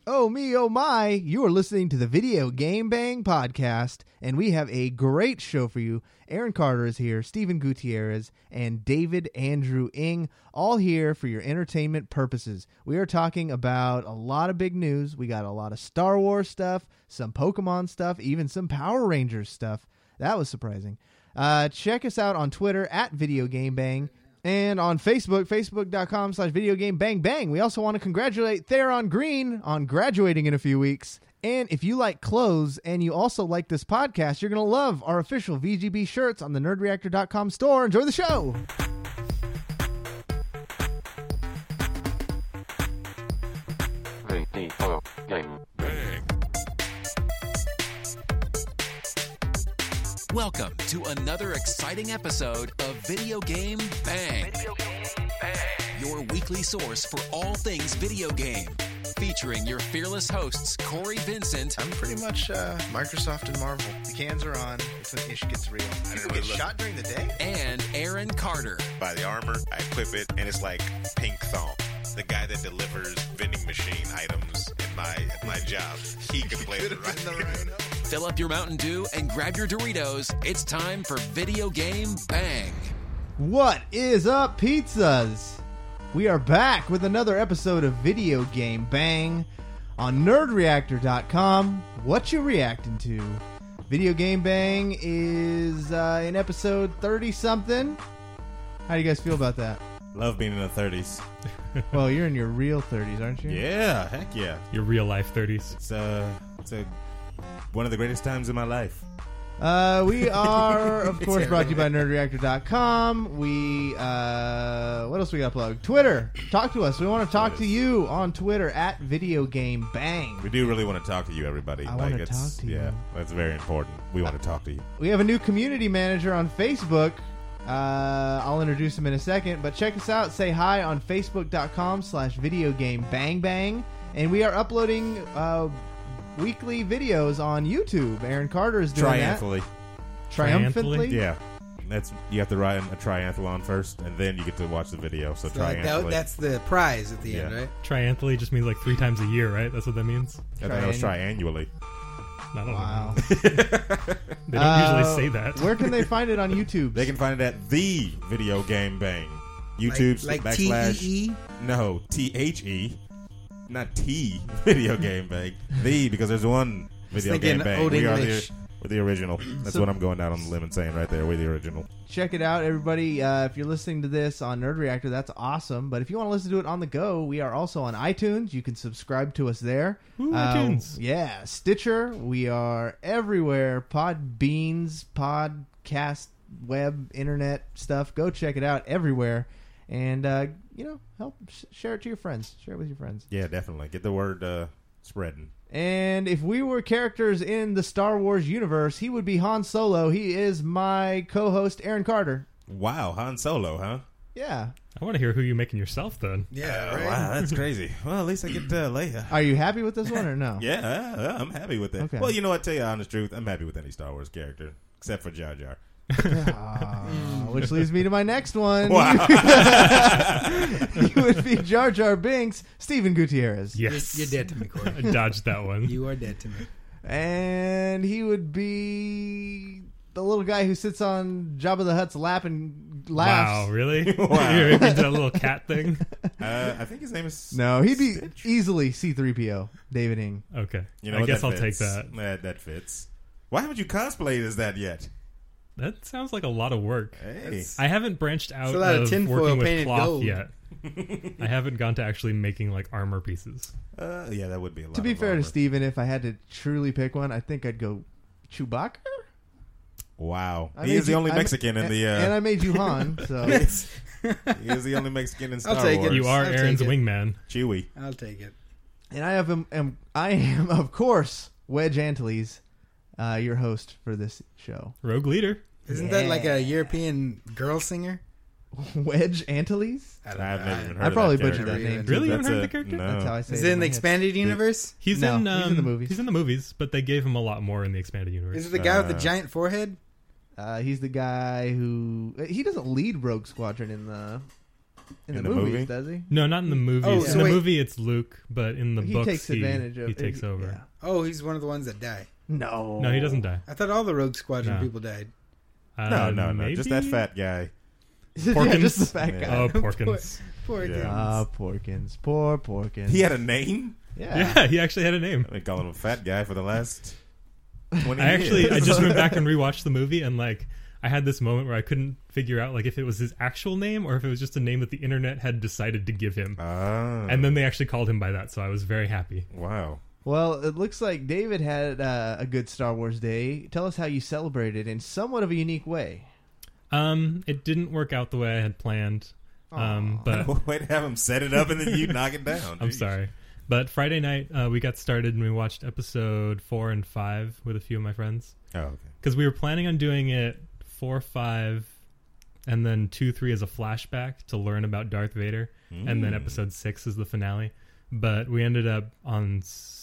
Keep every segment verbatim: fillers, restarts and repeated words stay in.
Oh me, oh my, you are listening to the Video Game Bang podcast, and we have a great show for you. Aaron Carter is here, Steven Gutierrez, and David Andrew Ng, all here for your entertainment purposes. We are talking about a lot of big news. We got a lot of Star Wars stuff, some Pokemon stuff, even some Power Rangers stuff. That was surprising. Uh, check us out on Twitter at Video Game Bang. And on Facebook, facebook.com slash video game bang bang. We also want to congratulate Theron Green on graduating in a few weeks. And if you like clothes and you also like this podcast, you're going to love our official V G B shirts on the nerd reactor dot com store. Enjoy the show. Video Game Bang. Welcome to another exciting episode of Video Game Bang. Video Game Bang. Your weekly source for all things video game. Featuring your fearless hosts, Corey Vincent. I'm pretty much uh, Microsoft and Marvel. The cans are on. It's when ish gets real. People get shot during the day? And Aaron Carter. Buy the armor, I equip it, and it's like pink thong. The guy that delivers vending machine items in my at my job, he can play it right. Fill up your Mountain Dew and grab your Doritos. It's time for Video Game Bang. What is up, pizzas? We are back with another episode of Video Game Bang on nerd reactor dot com. What you reacting to? Video Game Bang is uh, in episode thirty-something. How do you guys feel about that? Love being in the thirties. Well, you're in your real thirties, aren't you? Yeah, heck yeah. Your real life thirties. It's uh, it's a one of the greatest times in my life. Uh, we are, of course, brought to you by nerd reactor dot com. We, uh, what else we got plugged? Twitter. Talk to us. We want to talk to you on Twitter at Video Game Bang. We do really want to talk to you, everybody. I like want to it's, talk to you. Yeah, that's very important. We want to talk to you. We have a new community manager on Facebook. Uh, I'll introduce him in a second, but check us out. Say hi on facebook.com slash video game bang bang. And we are uploading uh, weekly videos on YouTube. Aaron Carter is doing Triumphantly. that. Triumphantly? Yeah. That's you have to ride a triathlon first, and then you get to watch the video. So, So triumphantly. that, that's the prize at the end, Yeah. right? Trianthally just means like three times a year, right? That's what that means? I thought it was triannually. I don't Wow. know. They don't Uh, usually say that. Where can they find it on YouTube? They can find it at the Video Game Bang. YouTube's like, like backslash. T E E? No, T H E. Not T, Video Game Bang. The, because there's one Video thinking Game Bang. Old We are English. the, we're the original. That's So- what I'm going down on the limb and saying right there. We're the original. Check it out, everybody. Uh, if you're listening to this on Nerd Reactor, that's awesome. But if you want to listen to it on the go, we are also on iTunes. You can subscribe to us there. Ooh, Uh, iTunes. Yeah, Stitcher. We are everywhere. Podbeans, podcast, web, internet stuff. Go check it out everywhere. And, uh, you know, help sh- share it to your friends. Share it with your friends. Yeah, definitely. Get the word uh, spreading. And if we were characters in the Star Wars universe, he would be Han Solo. He is my co-host, Aaron Carter. Wow, Han Solo, huh? Yeah. I want to hear who you're making yourself then. Yeah, Uh, right. Wow, that's crazy. Well, at least I get uh, Leia. Are you happy with this one or no? Yeah, uh, I'm happy with it. Okay. Well, you know what? Tell you the honest truth, I'm happy with any Star Wars character except for Jar Jar. Ah, which leads me to my next one. Wow. You would be Jar Jar Binks, Steven Gutierrez. Yes. You're dead to me, Corey. I dodged that one. You are dead to me. And he would be the little guy who sits on Jabba the Hutt's lap and laughs. Wow, really? Wow. You're into that little cat thing? Uh, I think his name is... No, he'd be Stitch? easily C three P O, David Ng. Okay. You know I what, guess that I'll take fits. that. that. That fits. Why haven't you cosplayed as that yet? That sounds like a lot of work. Hey. I haven't branched out It's a lot of of tinfoil working with painted cloth gold. yet. I haven't gone to actually making like armor pieces. Uh, yeah, that would be a lot To be of fair armor. to Steven, if I had to truly pick one, I think I'd go Chewbacca. Wow. I He made is the you- only I- Mexican in the... Uh, And I made you Han, so... he is the only Mexican in Star I'll take it. Wars. You are I'll Aaron's take it. wingman. Chewie. I'll take it. And I have am, am I am of course Wedge Antilles, uh, your host for this show. Rogue leader. Isn't that like a European girl singer? Wedge Antilles? I don't I've know. never even heard I of probably that butchered character. that name. Really? You haven't That's heard a- the character? No. That's how I say Is it. it in in the my head. expanded universe? He's No, in he's um, in the movies. He's in the movies, but they gave him a lot more in the expanded universe. Is it the guy with the Uh, giant forehead? Uh, he's the guy who he doesn't lead Rogue Squadron in the in, In the, the movies, movie? does he? No, not in the movies. Oh, in so the wait. movie, it's Luke, but in the he books, takes advantage he, of he takes over. Yeah. Oh, he's one of the ones that die. No, No, he doesn't die. I thought all the Rogue Squadron No. people died. Uh, No, no, no. Just that maybe? fat guy. yeah, Porkins? just the fat Yeah. guy. Oh, Porkins. Poor Yeah. kids. Ah, Porkins. Poor Porkins. He had a name? yeah. Yeah, he actually had a name. I've been calling him a fat guy for the last twenty I years. actually, I just went back and rewatched the movie, and like, I had this moment where I couldn't figure out like if it was his actual name or if it was just a name that the internet had decided to give him. Ah. And then they actually called him by that, so I was very happy. Wow. Well, it looks like David had uh, a good Star Wars day. Tell us how you celebrated in somewhat of a unique way. Um, it didn't work out the way I had planned. Um, but Way to have him set it up and then you knock it down. I'm Jeez. sorry. But Friday night, uh, we got started and we watched episode four and five with a few of my friends. Oh, okay. Because we were planning on doing it four, five, and then two, three as a flashback to learn about Darth Vader. And then Mm. episode six is the finale. But we ended up on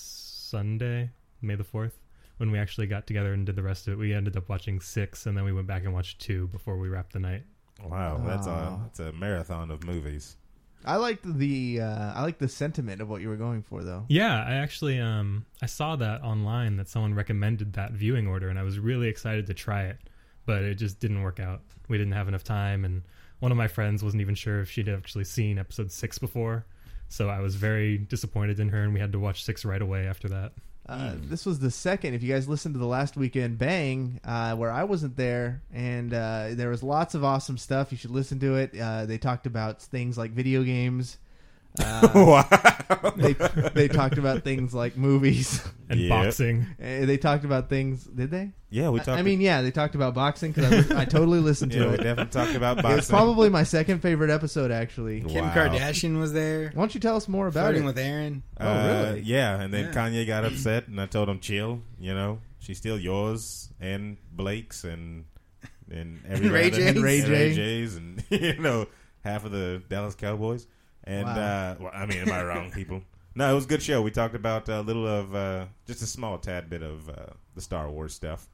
Sunday, May the fourth, when we actually got together and did the rest of it. We ended up watching six, and then we went back and watched two before we wrapped the night. Wow, that's a Aw. that's a marathon of movies. I liked the uh, I liked the sentiment of what you were going for, though. Yeah, I actually um I saw that online that someone recommended that viewing order, and I was really excited to try it, but it just didn't work out. We didn't have enough time, and one of my friends wasn't even sure if she'd actually seen episode six before, so I was very disappointed in her, and we had to watch six right away after that. Uh, This was the second. If you guys listened to the last weekend Bang, uh, where I wasn't there, and uh, there was lots of awesome stuff. You should listen to it. Uh, they talked about things like video games. Uh, Wow. they they talked about things like movies. And Yep. boxing. Uh, they talked about things. Did they? Yeah, we talked. I mean, yeah, they talked about boxing because I, lis- I totally listened to yeah, we it. definitely talked about It boxing. was probably my second favorite episode, actually. Wow. Kim Kardashian was there. Why don't you tell us more about Flirting it? with Aaron. Oh, Uh, really? Yeah, and then Yeah. Kanye got upset, and I told him, "Chill, you know, she's still yours and Blake's and and every Ray other- J's. and Ray Ray J. J's, and you know, half of the Dallas Cowboys." And Wow. uh, well, I mean, am I wrong, people? No, it was a good show. We talked about a little of uh, just a small tad bit of uh, the Star Wars stuff.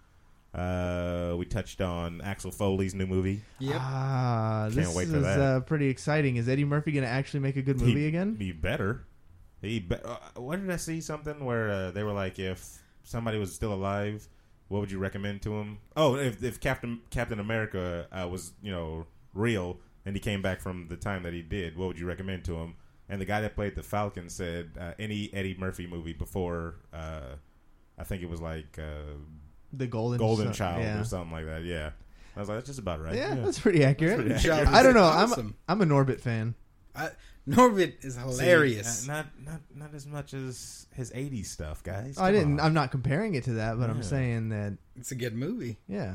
Uh, we touched on Axel Foley's new movie. Yep. Ah, Can't this wait is for that. uh, pretty exciting. Is Eddie Murphy going to actually make a good movie he, again? He better. He be- uh, what did I see something where uh, they were like, if somebody was still alive, what would you recommend to him? Oh, if, if Captain Captain America uh, was you know real and he came back from the time that he did, what would you recommend to him? And the guy that played the Falcon said uh, any Eddie Murphy movie before, uh, I think it was like uh, The Golden Golden Son- Child yeah. or something like that. Yeah, I was like, that's just about right. Yeah, that's pretty accurate. pretty Good job. accurate. I don't know. Awesome. I'm I'm a Norbit fan. I, Norbit is See, hilarious. uh, not not not as much as his eighties stuff, guys. I Come didn't. on. I'm not comparing it to that, but I'm Yeah. saying that It's a good movie. yeah.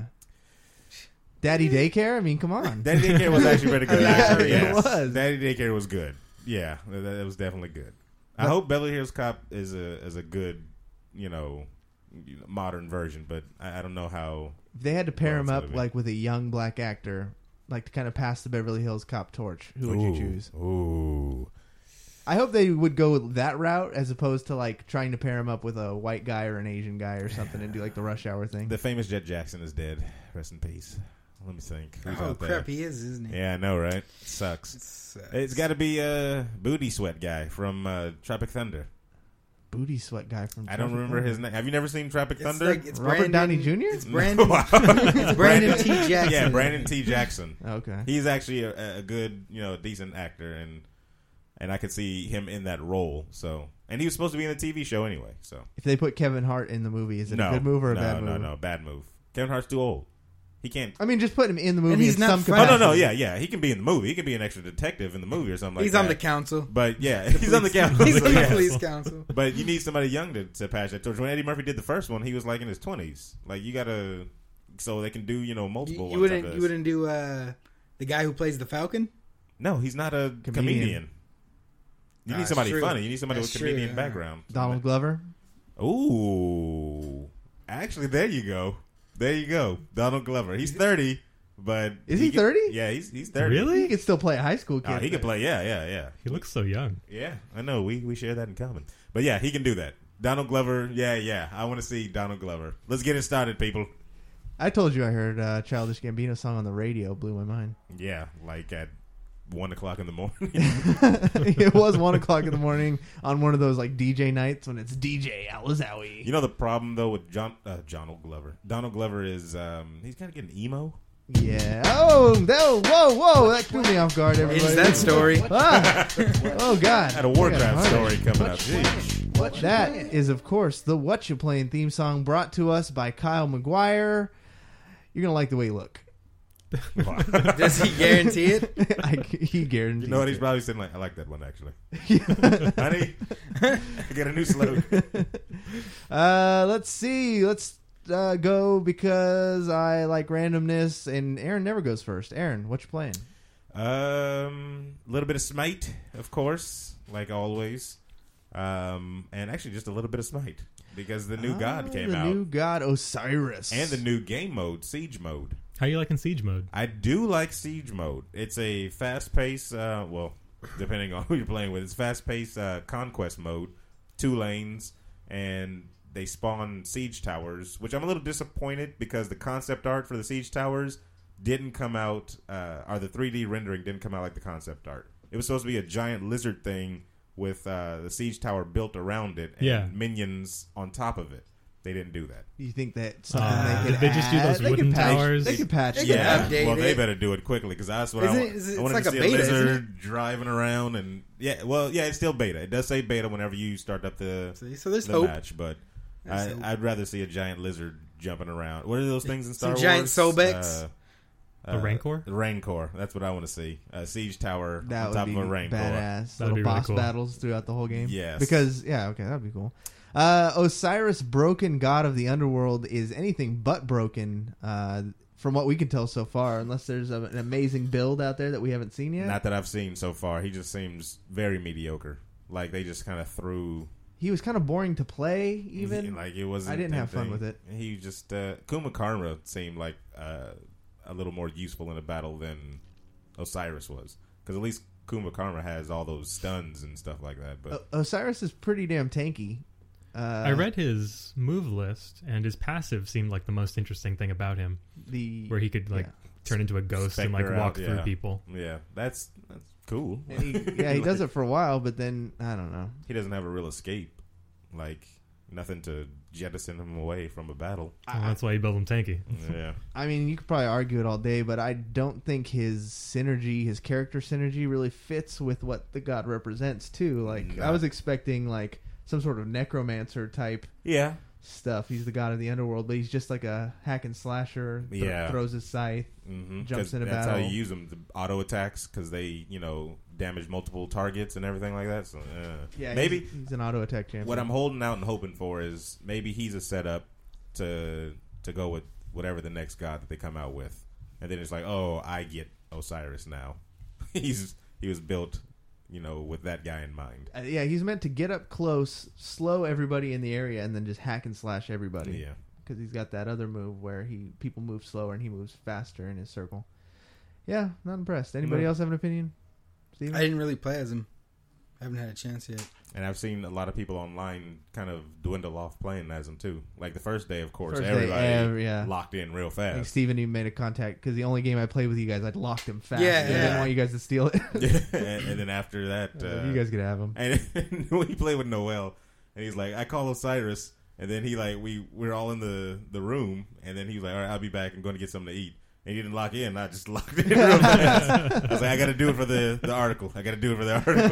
Daddy Daycare. I mean, come on. Daddy Daycare was actually pretty good. Yeah, actually, it yes. was. Daddy Daycare was good. Yeah, that, that was definitely good. I But- hope Beverly Hills Cop is a is a good, you know, you know, modern version. But I, I don't know how. If they had to pair Well, him it's up gonna be- like with a young black actor, like to kind of pass the Beverly Hills Cop torch, who would you Ooh, choose? Ooh, I hope they would go that route as opposed to like trying to pair him up with a white guy or an Asian guy or something and do like the Rush Hour thing. the famous Jet Jackson is dead. Rest in peace. Let me think. Who's Oh out crap, there? he is, isn't he? Yeah, I know, right? Sucks. It's, uh, It's got to be a uh, Booty Sweat guy from uh, Tropic Thunder. Booty sweat guy from. I don't Tropic remember Thunder. his name. Have you never seen Tropic it's Thunder? like it's Robert Brandon, Downey Junior? It's Brandon. Wow. it's Brandon T. Jackson. Yeah, Brandon T. Jackson. Okay. He's actually a, a good, you know, decent actor, and and I could see him in that role. So, and he was supposed to be in the T V show anyway. So, If they put Kevin Hart in the movie, is it no, a good move or a no, bad no, move? no, bad move. Kevin Hart's too old. He can't. I mean, just put him in the movie. he's in not some French. Oh capacity. no, no, yeah, yeah. He can be in the movie. He can be an extra detective in the movie or something like He's that. on the council. But yeah, he's on the council. He's on the yeah. police council. But you need somebody young to, to pass that torch. When Eddie Murphy did the first one, he was like in his twenties. Like you gotta, so they can do you know multiple. You, you ones wouldn't. after You this. wouldn't do uh, the guy who plays the Falcon. No, he's not a Comedian. comedian. You Ah, need it's somebody true. funny. You need somebody That's with true, comedian yeah. background. Donald Glover. Ooh, actually, there you go. There you go. Donald Glover. He's thirty, but Is he can- thirty? Yeah, he's he's thirty. Really? He could still play a high school kid. Oh, he can play. Yeah, yeah, yeah. He looks so young. Yeah, I know. We we share that in common. But yeah, he can do that. Donald Glover. Yeah, yeah. I want to see Donald Glover. Let's get it started, people. I told you I heard uh, Childish Gambino song on the radio. Blew my mind. Yeah, like at one o'clock in the morning. It was one o'clock in the morning on one of those like D J nights when it's D J Alizawi. You know the problem though with John uh, Donald Glover. Donald Glover is um, he's kind of getting emo. Yeah. Oh, no, whoa, whoa! That threw me off guard. Everybody. It's that story. Ah. Oh God. I had a Warcraft Yeah, story coming up. Jeez. That is, of course, the What You Playing theme song brought to us by Kyle McGuire. You're gonna like the way you look. Does he guarantee it? I, he guarantees. You know what? He's it. probably saying like, "I like that one actually." Honey, I got a new slogan. Uh, let's see. Let's uh, go because I like randomness, and Aaron never goes first. Aaron, what you playing? Um, a little bit of Smite, of course, like always. Um, and actually just a little bit of Smite because the new Ah, God came the out, new God Osiris, and the new game mode, Siege mode. How you liking Siege mode? I do like Siege mode. It's a fast paced, uh, well, depending on who you're playing with, it's fast paced uh, conquest mode, two lanes, and they spawn siege towers, which I'm a little disappointed because the concept art for the siege towers didn't come out, uh, or the three D rendering didn't come out like the concept art. It was supposed to be a giant lizard thing with uh, the siege tower built around it and Yeah. minions on top of it. They didn't do that. You think that something Uh, they could did they just do add? those They could wooden patch- towers? They could patch. They it. could Yeah, update well, they it. better do it quickly because that's what I Isn't want. it- is it- I wanted it's to like see a a beta, isn't lizard driving around, and yeah, well, yeah, it's still beta. It does say beta whenever you start up the See, so there's the hope. match, but There's I, hope. I'd rather see a giant lizard jumping around. What are those things in Star Some Wars? giant Sobex? Uh, The Rancor? The Rancor. That's what I want to see. A siege tower That on would top be of a Rancor. badass. That'd Little be really boss cool. battles throughout the whole game. Yes. Because yeah, okay, that'd be cool. Uh, Osiris, broken god of the underworld, is anything but broken. Uh, from what we can tell so far, unless there's a, an amazing build out there that we haven't seen yet. Not that I've seen so far. He just seems very mediocre. Like they just kind of threw. He was kind of boring to play. Even like it wasn't. I didn't have fun anything. with it. He just uh, Kuma Karma seemed like uh, a little more useful in a battle than Osiris was, because at least Kuma Karma has all those stuns and stuff like that. But O- Osiris is pretty damn tanky. Uh, I read his move list, and his passive seemed like the most interesting thing about him, the where he could like yeah. turn into a ghost and like Spectre walk out, through yeah. people. yeah, that's that's cool. And he, yeah, he does it for a while, but then I don't know. He doesn't have a real escape, like nothing to jettison him away from a battle. Well, that's why you build him tanky. Yeah, I mean, you could probably argue it all day, but I don't think his synergy, his character synergy, really fits with what the god represents too. Like No. I was expecting like some sort of necromancer type yeah, stuff. He's the god of the underworld, but he's just like a hack and slasher. Th- Yeah. throws his scythe. mm-hmm. Jumps in a that's battle. how you use them. The auto attacks, because they you know damage multiple targets and everything like that. So uh, Yeah, maybe he's, he's an auto attack champion. what I'm holding out and hoping for is maybe he's a setup to to go with whatever the next god that they come out with, and then it's like, oh, I get Osiris now. he's he was built, you know, with that guy in mind. Uh, yeah, he's meant to get up close, slow everybody in the area, and then just hack and slash everybody. Yeah, Because he's got that other move where he people move slower and he moves faster in his circle. Yeah, not impressed. Anybody No. else have an opinion? Steven? I didn't really play as him. I haven't had a chance yet. and I've seen a lot of people online kind of dwindle off playing as him too. Like the first day, of course, First day, everybody ev- yeah. locked in real I think fast. Steven even made a contact because the only game I played with you guys, I'd locked him fast. Yeah, I didn't yeah. want you guys to steal it. and, and then after that, uh, you guys could have him. And when he played with Noel, and he's like, I call Osiris, and then he like we we're all in the, the room, and then he was like, all right, I'll be back. I'm going to get something to eat. And he didn't lock in. I just locked in real fast. I was like, I got to do it for the, the article. I got to do it for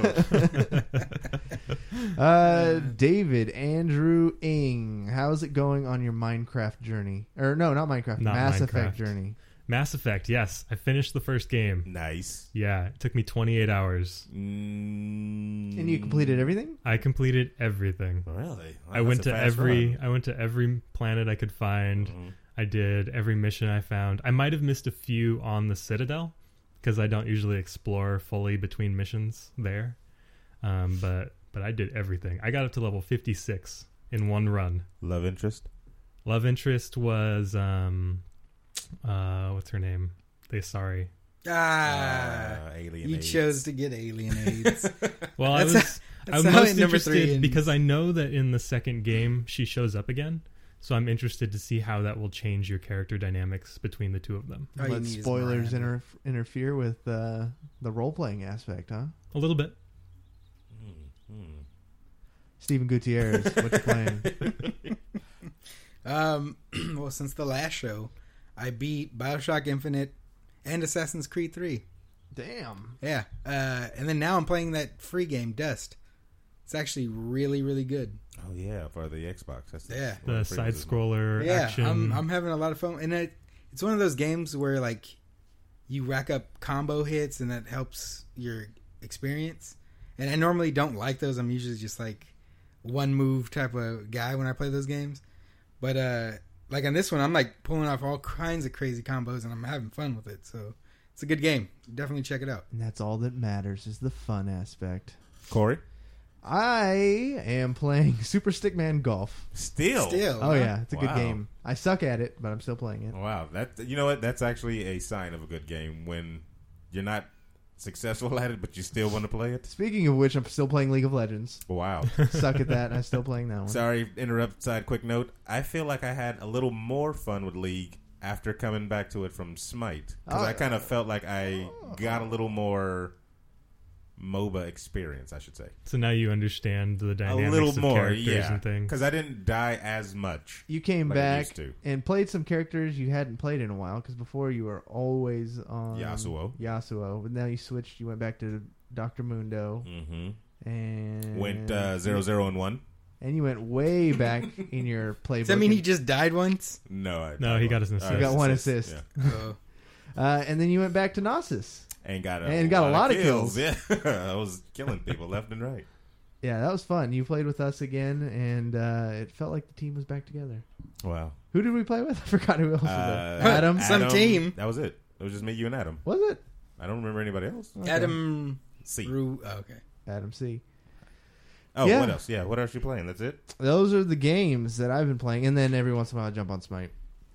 the article. Uh, David Andrew Ing, how's it going on your Minecraft journey? Or no, not Minecraft, Not Mass Minecraft. Effect journey. Mass Effect, yes, I finished the first game. Nice. Yeah, it took me twenty-eight hours. Mm, And you completed everything? I completed everything. Really? I went to every I went to every planet I could find. Mhm. I did every mission I found. I might have missed a few on the Citadel because I don't usually explore fully between missions there. Um, but but I did everything. I got up to level fifty-six in one run. Love interest. Love interest was um, uh, what's her name? They sorry. Ah, Uh, alien you AIDS. chose to get alien AIDS. Well, I That's was I that's was how most in number three interested in- because I know that in the second game she shows up again. So I'm interested to see how that will change your character dynamics between the two of them. All you Let need is spoilers Miranda. inter- interfere with uh, the role playing aspect, huh? A little bit. Steven Gutierrez, what you playing? Um, well, since the last show, I beat Bioshock Infinite and Assassin's Creed three. Damn. Yeah. Uh, and then now I'm playing that free game, Dust. It's actually really, really good. Oh yeah, for the Xbox. That's Yeah. one The of the side prerequisites. scroller Yeah, action. I'm I'm having a lot of fun, and it, it's one of those games where like you rack up combo hits, and that helps your experience. And I normally don't like those. I'm usually just like one move type of guy when I play those games. But uh, like on this one, I'm like pulling off all kinds of crazy combos, and I'm having fun with it. So it's a good game. Definitely check it out. And that's all that matters is the fun aspect. Corey, I am playing Super Stickman Golf. still, Still, Oh huh? yeah, it's a good Wow. game. I suck at it, but I'm still playing it. Wow, that you know what? That's actually a sign of a good game when you're not successful at it, but you still want to play it. Speaking of which, I'm still playing League of Legends. Wow. Suck at that, and I'm still playing that one. Sorry, interrupt. Side quick note. I feel like I had a little more fun with League after coming back to it from Smite because Oh, I kind of felt like I got a little more MOBA experience, I should say. So now you understand the A dynamics little of more, characters yeah, and things. because I didn't die as much. You came Like I back used to. and played some characters you hadn't played in a while, because before you were always on Yasuo. Yasuo, but now you switched. You went back to Doctor Mundo, Mm-hmm. and Went uh, zero, zero, and one. and you went way back in your playbook. Does that mean he and, just died once? No, I, No, I he won. got his assist. Uh, You got one assist. Yeah. Oh. uh, and then you went back to Gnosis. And got a, And got a lot of kills. Yeah, I was killing people left and right. Yeah, that was fun. You played with us again, and uh, it felt like the team was back together. Wow. Who did we play with? I forgot who else was Uh, there. Adam? Some team. That was it. It was just me, you, and Adam. Was it? I don't remember anybody else. Okay. Adam C. Ru- oh, okay. Adam C. Oh, Yeah. what else? Yeah, what else you playing? That's it? Those are the games that I've been playing, and then every once in a while I jump on Smite.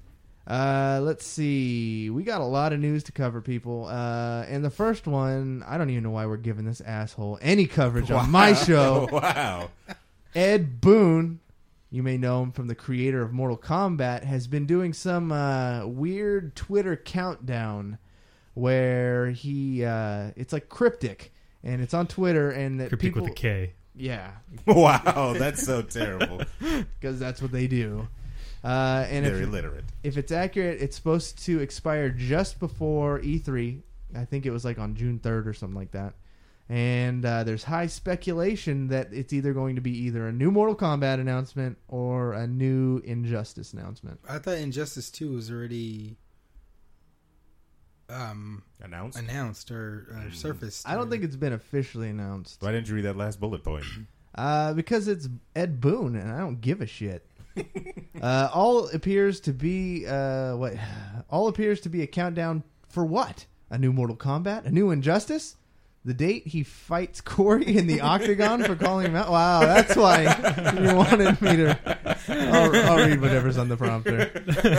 Uh, let's see. We got a lot of news to cover, people. Uh, and the first one, I don't even know why we're giving this asshole any coverage on my show. Wow. Ed Boon, you may know him from the creator of Mortal Kombat, has been doing some uh, weird Twitter countdown where he, uh, it's like cryptic, and it's on Twitter, and that Cryptic people, with a K. yeah, Wow, that's so terrible. because that's what they do. Uh, and They're if, illiterate. if it's accurate, it's supposed to expire just before E three. I think it was like on June third or something like that. And uh, there's high speculation that it's either going to be either a new Mortal Kombat announcement or a new Injustice announcement. I thought Injustice two was already um, Announced? announced or uh, surfaced. I don't or- think it's been officially announced. Why didn't you read that last bullet point? Uh, because it's Ed Boon, and I don't give a shit. uh, all appears to be uh, what? All appears to be a countdown for what? A new Mortal Kombat? A new Injustice? The date he fights Corey in the octagon for calling him out? Wow, that's why you wanted me to... I'll, I'll read whatever's on the prompter.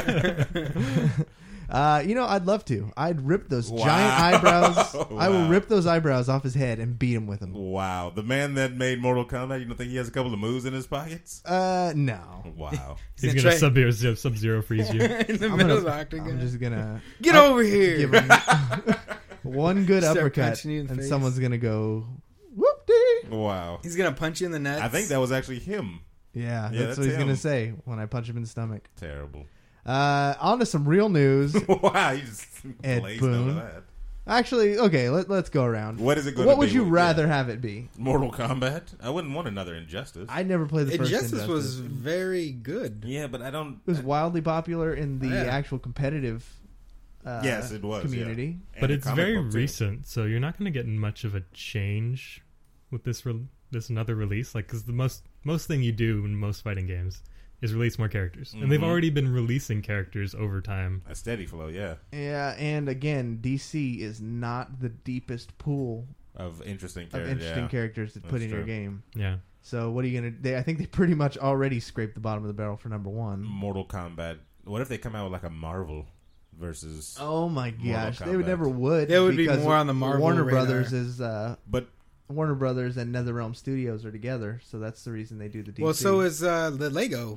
uh, you know, I'd love to. I'd rip those Wow. giant eyebrows. I will Wow. rip those eyebrows off his head and beat him with them. Wow. The man that made Mortal Kombat, you don't think he has a couple of moves in his pockets? Uh, no. Wow. He's He's gonna gonna sub sub zero freeze you. in the I'm middle gonna- of the octagon. I'm just gonna Get I'll over here. give him one good Start uppercut, punching you in the and face. someo's gonna go whoop-dee. Wow. He's gonna punch you in the nuts. I think that was actually him. Yeah, Yeah, that's, that's what he's him. gonna say when I punch him in the stomach. Terrible. Uh, on to some real news. Wow, you just Ed blazed Boon. over that. Actually, okay, let, let's go around. What is it going What to would be you with- rather yeah. have it be? Mortal Kombat? I wouldn't want another Injustice. I never played the first Injustice Injustice. was very good. yeah, but I don't. It was wildly popular in the Yeah. actual competitive uh, Yes, it was, community. And But the it's comic very book, too. recent, so you're not going to get much of a change with this re- this another release. Like, because the most most thing you do in most fighting games is release more characters, and they've Mhm. already been releasing characters over time. A steady flow, yeah, Yeah, and again, D C is not the deepest pool of interesting of characters. interesting yeah. characters to put That's in your true. game. Yeah, So what are you gonna? They, I think they pretty much already scraped the bottom of the barrel for number one. Mortal Kombat. What if they come out with like a Marvel versus? Oh my gosh, they would Kombat. never would. They would be because more on the Marvel Warner radar. Brothers is uh, But Warner Brothers and NetherRealm Studios are together, so that's the reason they do the D C. Well, so is uh, the Lego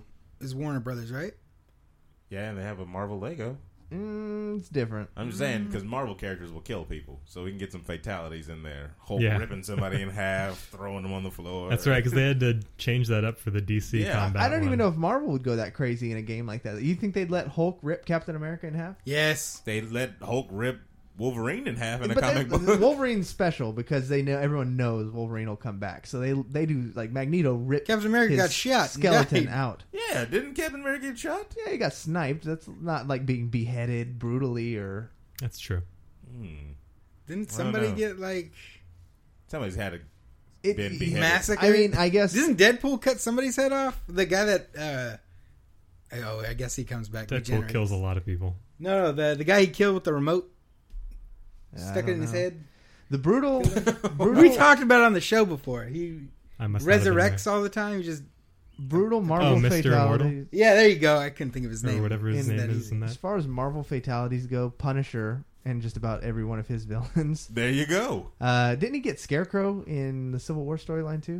is Warner Brothers, right? Yeah, and they have a Marvel Lego. Mm, it's different. I'm just saying because Marvel characters will kill people, so we can get some fatalities in there. Hulk Yeah. ripping somebody in half, throwing them on the floor. That's right, because they had to change that up for the D C Yeah. combat. I don't even one. know if Marvel would go that crazy in a game like that. You think they'd let Hulk rip Captain America in half? Yes. They let Hulk rip Wolverine in half in a But comic they- book. Wolverine's special because they know everyone knows Wolverine will come back. So they they do like Magneto rip Captain America his got shot. He skeleton died. out. Yeah, didn't Captain America get shot? Yeah, he got sniped. That's not like being beheaded brutally or. That's true. Hmm. Didn't I don't somebody know. get like Somebody's had a It, been beheaded. massacred? I mean, I guess Didn't Deadpool cut somebody's head off? The guy that uh oh, I guess he comes back. Deadpool regenerates. kills a lot of people. No, no, the the guy he killed with the remote I stuck it don't in his know. head. The brutal, brutal, We talked about it on the show before. He I must not have been resurrects all the time. He just brutal Marvel Oh, Mister fatalities. yeah, there you go. I couldn't think of his there, name. or whatever his Isn't name that is easy? in As that. far as Marvel fatalities go, Punisher and just about every one of his villains. There you go. Uh, didn't he get Scarecrow in the Civil War storyline too?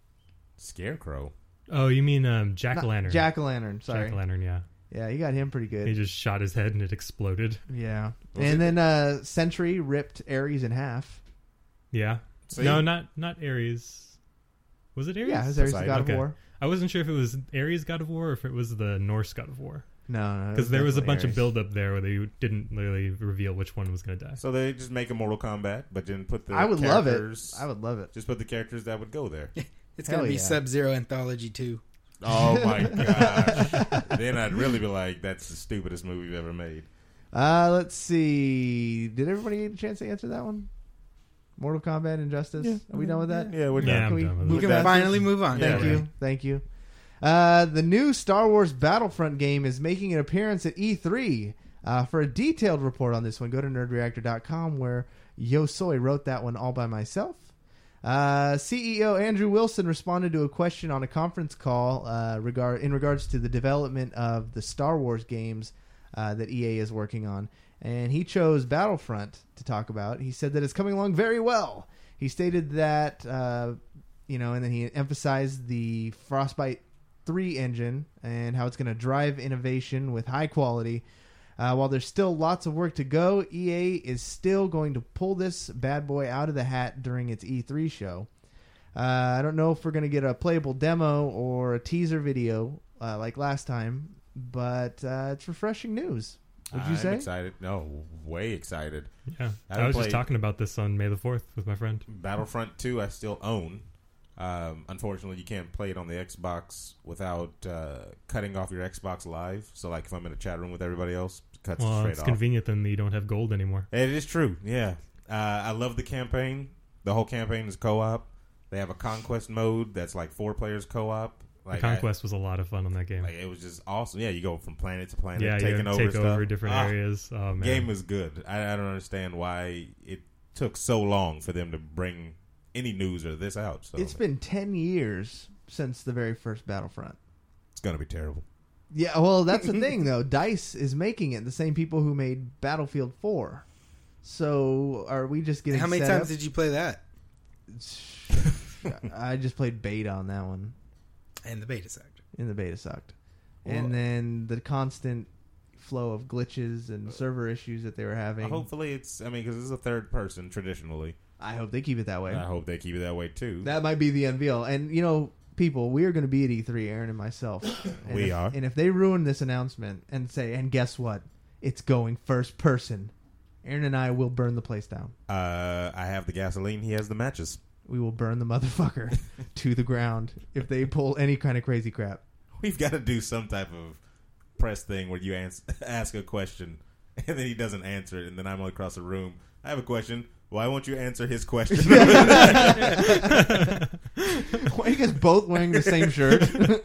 Scarecrow. Oh, you mean um, Jack Lantern? Jack o' Lantern. Sorry. Jack Lantern, yeah. Yeah, he got him pretty good. He just shot his head and it exploded. Yeah, Was and it- then uh, Sentry ripped Ares in half. Yeah. See? No, not not Ares. Was it Ares? Yeah, his Ares Poseidon. God Okay. of War. I wasn't sure if it was Ares God of War or if it was the Norse God of War. No, no, it Because there was a definitely bunch of Ares. build up there where they didn't really reveal which one was going to die. So they just make a Mortal Kombat, but then put the I would love it. characters. I would love it. Just put the characters that would go there. It's Hell gonna be yeah. Sub Zero Anthology two. Oh my gosh! Then I'd really be like, "That's the stupidest movie you've ever made." Uh, let's see. Did everybody get a chance to answer that one? Mortal Kombat Injustice. Are we done with that? Yeah, we're Yeah, done. I'm Can we done with We move it. can past finally this? move on. Yeah, Thank right. you. Thank you. Uh, the new Star Wars Battlefront game is making an appearance at E three. Uh, for a detailed report on this one, go to nerd reactor dot com where Yo Soy wrote that one all by myself. Uh, C E O Andrew Wilson responded to a question on a conference call uh, regard in regards to the development of the Star Wars games uh, that E A is working on. And he chose Battlefront to talk about. He said that it's coming along very well. He stated that, uh, you know, and then he emphasized the Frostbite three engine and how it's going to drive innovation with high quality. Uh, while there's still lots of work to go, E A is still going to pull this bad boy out of the hat during its E three show. Uh, I don't know if we're going to get a playable demo or a teaser video uh, like last time, but uh, it's refreshing news. Would you I'm say? excited? No, way excited. Yeah. I I, haven't was played- just talking about this on May the fourth with my friend. Battlefront two, I still own. Um, unfortunately, you can't play it on the Xbox without uh, cutting off your Xbox Live. So, like, if I'm in a chat room with everybody else, it cuts Well, straight it's off. convenient then that you don't have gold anymore. It is true, yeah. Uh, I love the campaign. The whole campaign is co-op. They have a conquest mode that's like four players co-op. Like the Conquest was a lot of fun on that game. I, like it was just awesome. Yeah, you go from planet to planet, yeah, taking you over take stuff. over different Ah, areas. Oh, man. Game was good. I, I don't understand why it took so long for them to bring any news or this out. So It's been ten years since the very first Battlefront. it's gonna be terrible. Yeah, well, that's the thing, though. DICE is making it, the same people who made Battlefield four. So are we just getting How many set times up? did you play that? I just played beta on that one, And the beta sucked. and the beta sucked. Well- and then the constant flow of glitches and server issues that they were having. Hopefully, it's. I mean, because it's a third person traditionally. I hope they keep it that way. I hope they keep it that way too. That might be the unveil. And, you know, people, we are going to be at E three, Aaron and myself. And We if- are. And if they ruin this announcement and say, and guess what? It's going first person. Aaron and I will burn the place down. Uh, I have the gasoline. He has the matches. We will burn the motherfucker to the ground if they pull any kind of crazy crap. We've got to do some type of press thing where you ans- ask a question and then he doesn't answer it, and then I'm all across the room. I have a question. Why won't you answer his question? Why are you guys both wearing the same shirt?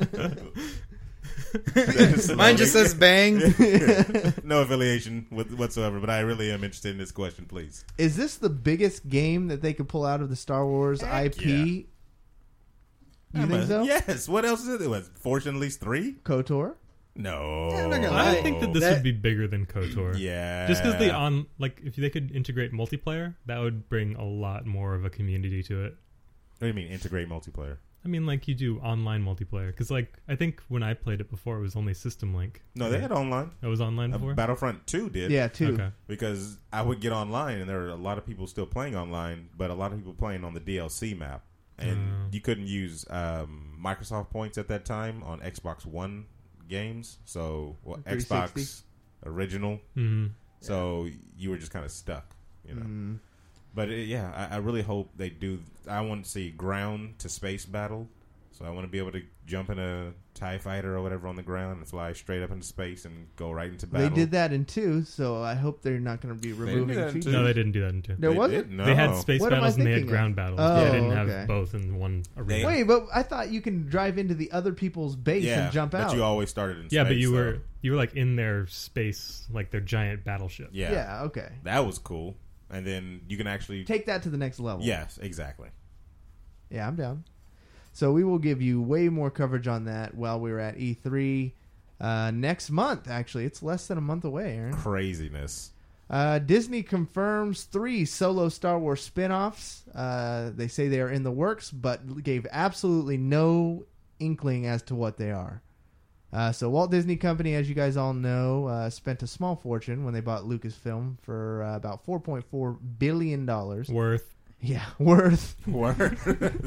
Mine just says bang. No affiliation with whatsoever, but I really am interested in this question, please. Is this the biggest game that they could pull out of the Star Wars Heck I P? You I'm think a- so? Yes. What else is it? Was Fortune at least three? KOTOR? No. Yeah, I'm not gonna I lie. think that this That- would be bigger than KOTOR. Yeah. Just because they on like if they could integrate multiplayer, that would bring a lot more of a community to it. What do you mean integrate multiplayer? I mean, like you do online multiplayer because, like, I think when I played it before, it was only System Link. No, they had online. It was online Uh, before. Battlefront two did. Yeah, two. Okay. Because I would get online, and there were a lot of people still playing online, but a lot of people playing on the D L C map. And Mm. you couldn't use um, Microsoft points at that time on Xbox One games. So, well, three sixty? Xbox original. Mm-hmm. So, you were just kind of stuck, you know. Mm. But, it, yeah, I, I really hope they do. I want to see ground to space battle. So, I want to be able to jump in a TIE fighter or whatever on the ground and fly straight up into space and go right into battle. They did that in two, so I hope they're not going to be did removing that in features. two. No, they didn't do that in two. There They wasn't? did? No. They had space What am I battles and they had thinking of? ground battles. Oh, they didn't have okay. both in one arena. Wait, but I thought you can drive into the other people's base Yeah, and jump out. but you always started in yeah, space. but you so- were you were like in their space, like their giant battleship. Yeah. yeah, okay. That was cool. And then you can actually Take that to the next level. Yes, exactly. Yeah, I'm down. So we will give you way more coverage on that while we're at E three uh, next month. Actually, it's less than a month away, Aaron. Craziness. Uh, Disney confirms three solo Star Wars spin-offs. Uh, they say they are in the works, but gave absolutely no inkling as to what they are. Uh, so Walt Disney Company, as you guys all know, uh, spent a small fortune when they bought Lucasfilm for uh, about four point four billion dollars. Worth. Yeah, worth. Word.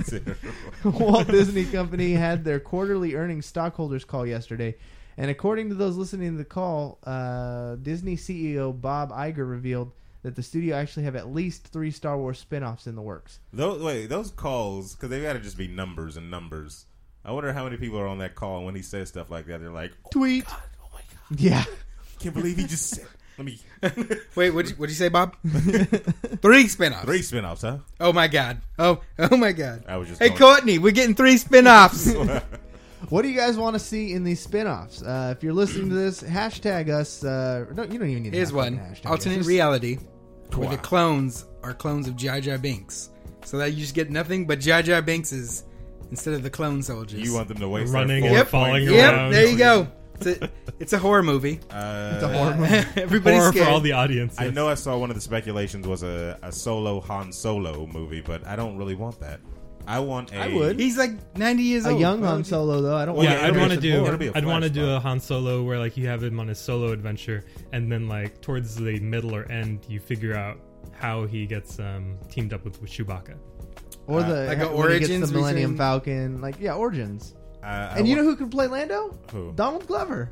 Walt Disney Company had their quarterly earnings stockholders call yesterday. And according to those listening to the call, uh, Disney C E O Bob Iger revealed that the studio actually have at least three Star Wars spin-offs in the works. those, wait, those calls, because they got to just be numbers and numbers. I wonder how many people are on that call, and when he says stuff like that, they're like, Tweet. God, oh my God. Yeah. Can't believe he just said, let me, Wait, what'd you, what'd you say, Bob? Three spinoffs. three spin-offs, huh? Oh my god. Oh, oh my god. I was just Hey, going- Courtney, we're getting three spinoffs. What do you guys want to see in these spin-offs? Uh, if you're listening to this, hashtag us. Uh, no, you don't even need to Here's hashtag one. hashtag us. Alternate Just- reality where the Wow. clones are clones of Jar Jar Binks. So that you just get nothing but Jar Jar Binkses instead of the clone soldiers. You want them to waste Running their and four falling point- Yep, around. there you go. It's a, it's a horror movie. Uh, It's a horror movie. Everybody's Horror scared. for all the audience. I know I saw one of the speculations was a, a solo Han Solo movie, but I don't really want that. I want a. I would. He's like ninety years A old. young Why Han would you- Solo, though. I don't Well, want Yeah, I'd it'll want to be a- do. it'll be a I'd want to do flashback. a Han Solo where like you have him on his solo adventure, and then like towards the middle or end, you figure out how he gets um, teamed up with, with Chewbacca. Or the Like a when he gets Origins the Millennium between- Falcon. Like, yeah, Origins. Uh, I And you know want- who could play Lando? Who? Donald Glover.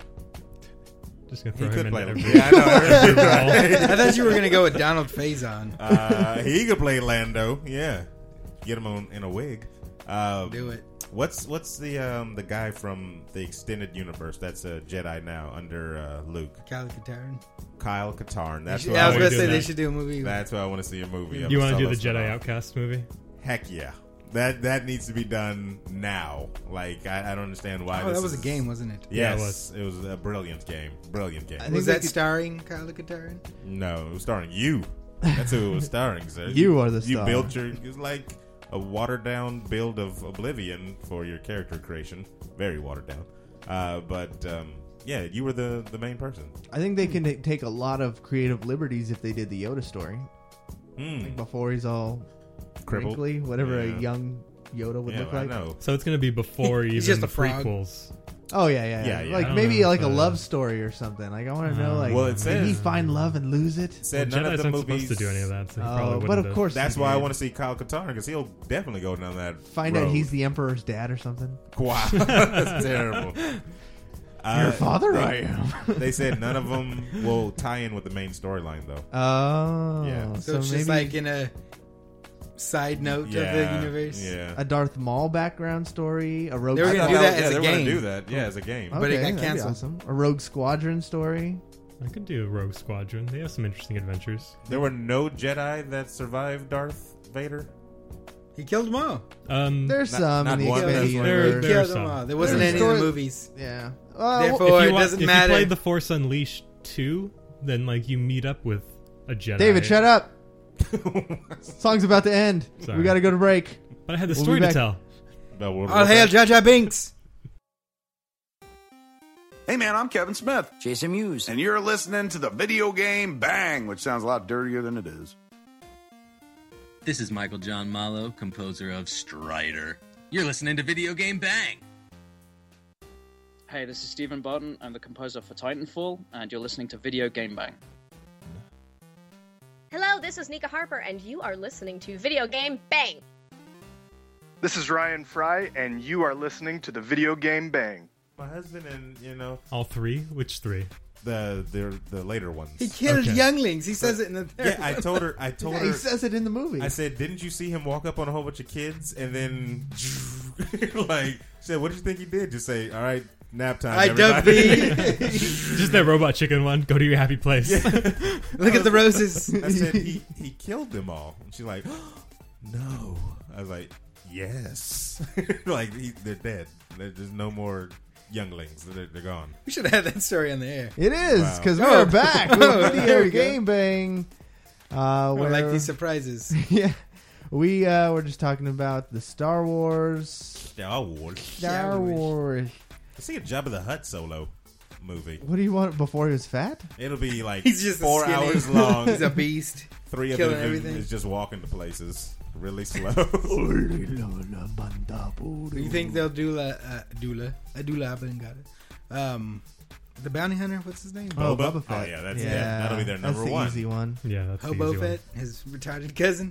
Just gonna He throw could him play in them. every. Yeah, I know. Right. I thought you were going to go with Donald Faison. Uh, he could play Lando. Yeah, get him on in a wig. Uh, Do it. What's what's the um, the guy from the extended universe that's a Jedi now under uh, Luke? Kyle Katarn. Kyle Katarn. That's Yeah, what I I was want going to to do. say they That. should do a movie. That's what I want to see a movie. Of You want to do Solo the Jedi spin-off. Outcast movie? Heck yeah. That that needs to be done now. Like I, I don't understand why. oh, this that was is- a game, wasn't it? Yes, Yeah, it was. it was a brilliant game. Brilliant game. I think Was they that could- starring Kyle Katarn? No, it was starring you. That's who it was starring, sir. You are the You star. built your. It was like a watered down build of Oblivion for your character creation. Very watered down. Uh, but um, yeah, you were the the main person. I think they can t- take a lot of creative liberties if they did the Yoda story. Hmm. Before he's all Crippled. wrinkly, whatever Yeah. a young Yoda would Yeah, look I like. know. So it's gonna be before even He's just the a frog. prequels. Oh yeah, yeah, yeah. Yeah, yeah. Like I don't maybe know like if, a uh, love story or something. Like I want to know, Uh, like, Well, it did says- he find love and lose it? Said Well, none Jedi's of the aren't movies. supposed to do any of that. So he Oh, probably but wouldn't of have. course, That's he why I did. want to see Kyle Katarn because he'll definitely go down that. Find road. out he's the Emperor's dad or something. Wow, that's terrible. Uh, Your father, they, I am. They said none of them will tie in with the main storyline, though. Oh, Yeah. So, so, it's maybe just like in a side note Yeah, of the universe. Yeah, a Darth Maul background story, a Rogue. They were I gonna thought do that was- as yeah, a they were game. gonna do that, yeah, as a game. But it got that'd be canceled. awesome. A Rogue Squadron story. I could do Rogue Squadron. They have some interesting adventures. There were no Jedi that survived Darth Vader. He killed them all. Um, There's Not- some not in the one, expanded that's one. There- universe. He there are killed them some. all. There wasn't There's any in the story- movies. Yeah. Well, Therefore- if Or you it want, doesn't if matter. you played The Force Unleashed two, then like you meet up with a Jedi. David, shut up. Song's about to end. Sorry. We got to go to break. But I had the We'll story be to back. tell. No, we'll- All hail Jar Jar Binks. Hey man, I'm Kevin Smith, Jason Mewes. and you're listening to the video game Bang, which sounds a lot dirtier than it is. This is Michael John Malo, composer of Strider. You're listening to Video Game Bang. Hey, this is Stephen Barton. I'm the composer for Titanfall, and you're listening to Video Game Bang. Hello, this is Nika Harper, and you are listening to Video Game Bang. This is Ryan Fry, and you are listening to the Video Game Bang. My husband and, you know... All three? Which three? The the the later ones. He killed Okay. younglings. He says it in the third Yeah, I told her. I told Yeah, her. he says it in the movie. I said, didn't you see him walk up on a whole bunch of kids and then, like, she said, what did you think he did? Just say, all right, nap time. I dubbed everybody." thee. Just that robot chicken one. Go to your happy place. Look at the roses. I said, he, he killed them all. And she's like, no. I was like, yes. Like, he, they're dead. There- There's no more younglings. They're, they're gone. We should have had that story on the air. It is, Wow. because Oh. we're back with Oh, there Video we go. Game Bang. Uh, I where, like these surprises. yeah, we uh, were just talking about the Star Wars. Star Wars. Star Wars. Let's see a Jabba the Hutt solo movie. What do you want before he was fat? It'll be like He's just four skinny. hours long. He's a beast. Three of killing them everything. is just walking to places really slow. Do you think they'll do la, uh, Dula, Adula Bengada? Um, the bounty hunter, what's his name? Oh, Boba? Boba Fett. Oh, yeah, that's- yeah, that'll be their number that's the one. easy one. Yeah, that's the Hobo easy one. Fett, his retarded cousin.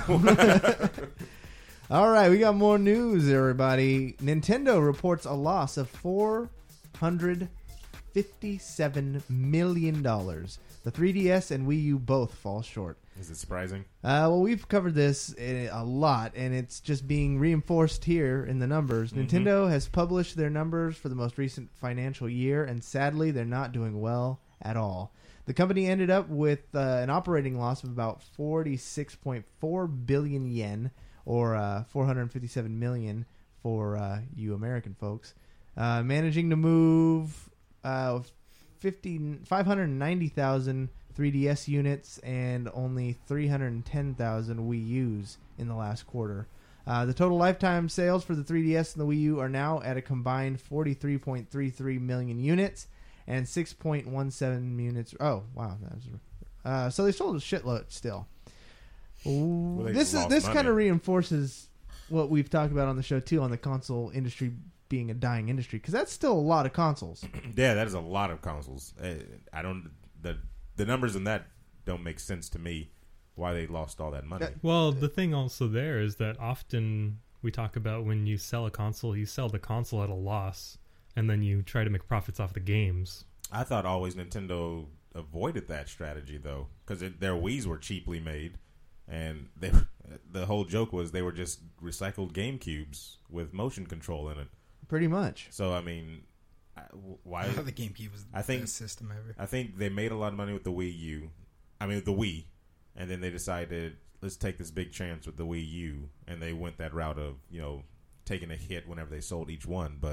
All right, we got more news, everybody. Nintendo reports a loss of four hundred fifty-seven million dollars. The three D S and Wii U both fall short. Is it surprising? Uh, well, we've covered this uh, a lot, and it's just being reinforced here in the numbers. Mhm. Nintendo has published their numbers for the most recent financial year, and sadly, they're not doing well at all. The company ended up with uh, an operating loss of about forty-six point four billion yen, or uh, four hundred fifty-seven million for uh, you American folks, uh, managing to move uh, five hundred ninety thousand three D S units and only three hundred ten thousand Wii U's in the last quarter. Uh, the total lifetime sales for the three D S and the Wii U are now at a combined forty-three point three three million units and six point one seven units. Oh, wow. That was, uh, so they sold a shitload still. Well, they this is lost this money. kind of reinforces what we've talked about on the show, too, on the console industry being a dying industry, because that's still a lot of consoles. Yeah, that is a lot of consoles. Uh, I don't the the numbers in that don't make sense to me. Why they lost all that money? Well, the thing also there is that often we talk about when you sell a console, you sell the console at a loss, and then you try to make profits off the games. I thought always Nintendo avoided that strategy though, because their Wii's were cheaply made, and they the whole joke was they were just recycled GameCubes with motion control in it. Pretty much. So I mean, I- why? I thought the GameCube was the I think best system ever. I think they made a lot of money with the Wii U. I mean, with the Wii, and then they decided let's take this big chance with the Wii U, and they went that route of you know taking a hit whenever they sold each one. But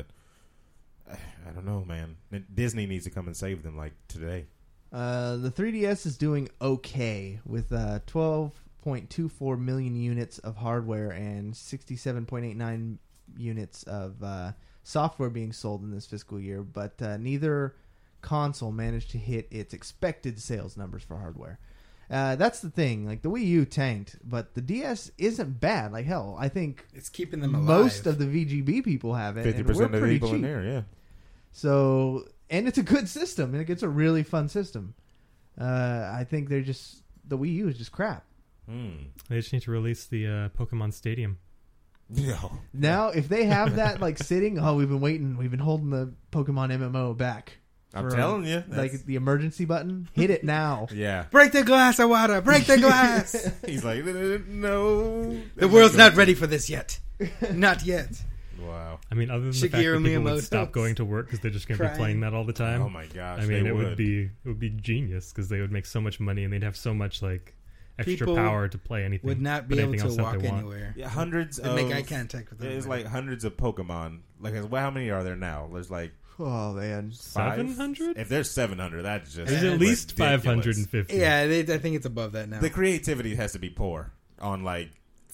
I don't know, man. Disney needs to come and save them like today. Uh, the three D S is doing okay with uh, twelve point two four million units of hardware and sixty-seven point eight nine units of uh, software being sold in this fiscal year, but uh, neither console managed to hit its expected sales numbers for hardware. Uh, that's the thing. Like, the Wii U tanked, but the D S isn't bad. Like, hell, I think it's keeping them alive. Most of the V G B people have it. Fifty and we're percent of the pretty people in cheap. there, yeah. So, and it's a good system, and it's a really fun system. Uh, I think they're just the Wii U is just crap. Hmm. They just need to release the uh, Pokemon Stadium. No. Now, if they have that like sitting, oh, we've been waiting, we've been holding the Pokemon M M O back. I'm for, telling you, like that's- the emergency button, hit it now. Yeah. Break the glass, Iwata! Break the glass! He's like, no. The world's not ready for this yet. Not yet. Wow. I mean, other than the fact Shigeru that people Miyamoto would stop going to work because they're just going to be crying. playing that all the time. Oh my gosh, I mean, they it would. would be it would be genius because they would make so much money and they'd have so much like extra People power to play anything. would not but be able anything to else that walk they want. anywhere. Yeah, hundreds They'd of make eye contact with them. It's like hundreds of Pokemon. Like, well, how many are there now? There's like Oh man, seven hundred. If there's seven hundred, that's just There's at least ridiculous. five hundred and fifty. Yeah, they, I think it's above that now. The creativity has to be poor on like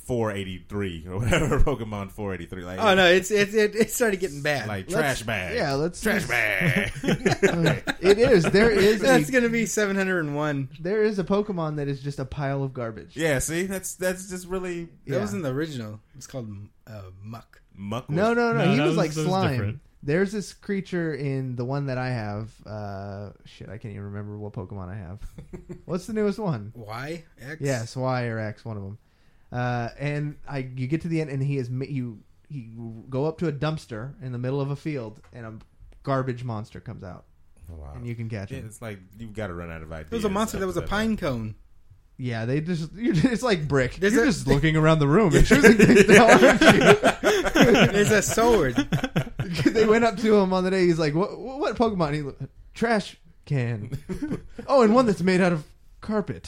four eighty-three or whatever. Pokemon four eighty-three. Like, oh no, it's it it, it started getting bad. Like Let's- trash bag. yeah, let's trash just- bag. It is. There is. That's a, gonna be seven hundred and one. there is a Pokemon that is just a pile of garbage. Yeah, see, that's that's just really That Yeah. wasn't the original. It's called uh, Muck. muck. No, no, no. No, he that was, was- like that was slime. different. There's this creature in the one that I have. Uh, shit, I can't even remember what Pokemon I have. What's the newest one? Y X. Yes, Y or X, one of them. Uh, and I, you get to the end, and he is ma- you. You go up to a dumpster in the middle of a field, and a garbage monster comes out, Oh, wow. and you can catch Yeah, him. it's like you've got to run out of ideas. There was a monster that was a after pine cone. Yeah, they just. You're, it's like Brick. There's you're a- just looking around the room and choosing things now, aren't you? There's a sword. They went up to him on the day. He's like, "What? What Pokemon?" He looked, trash can. Oh, and one that's made out of carpet.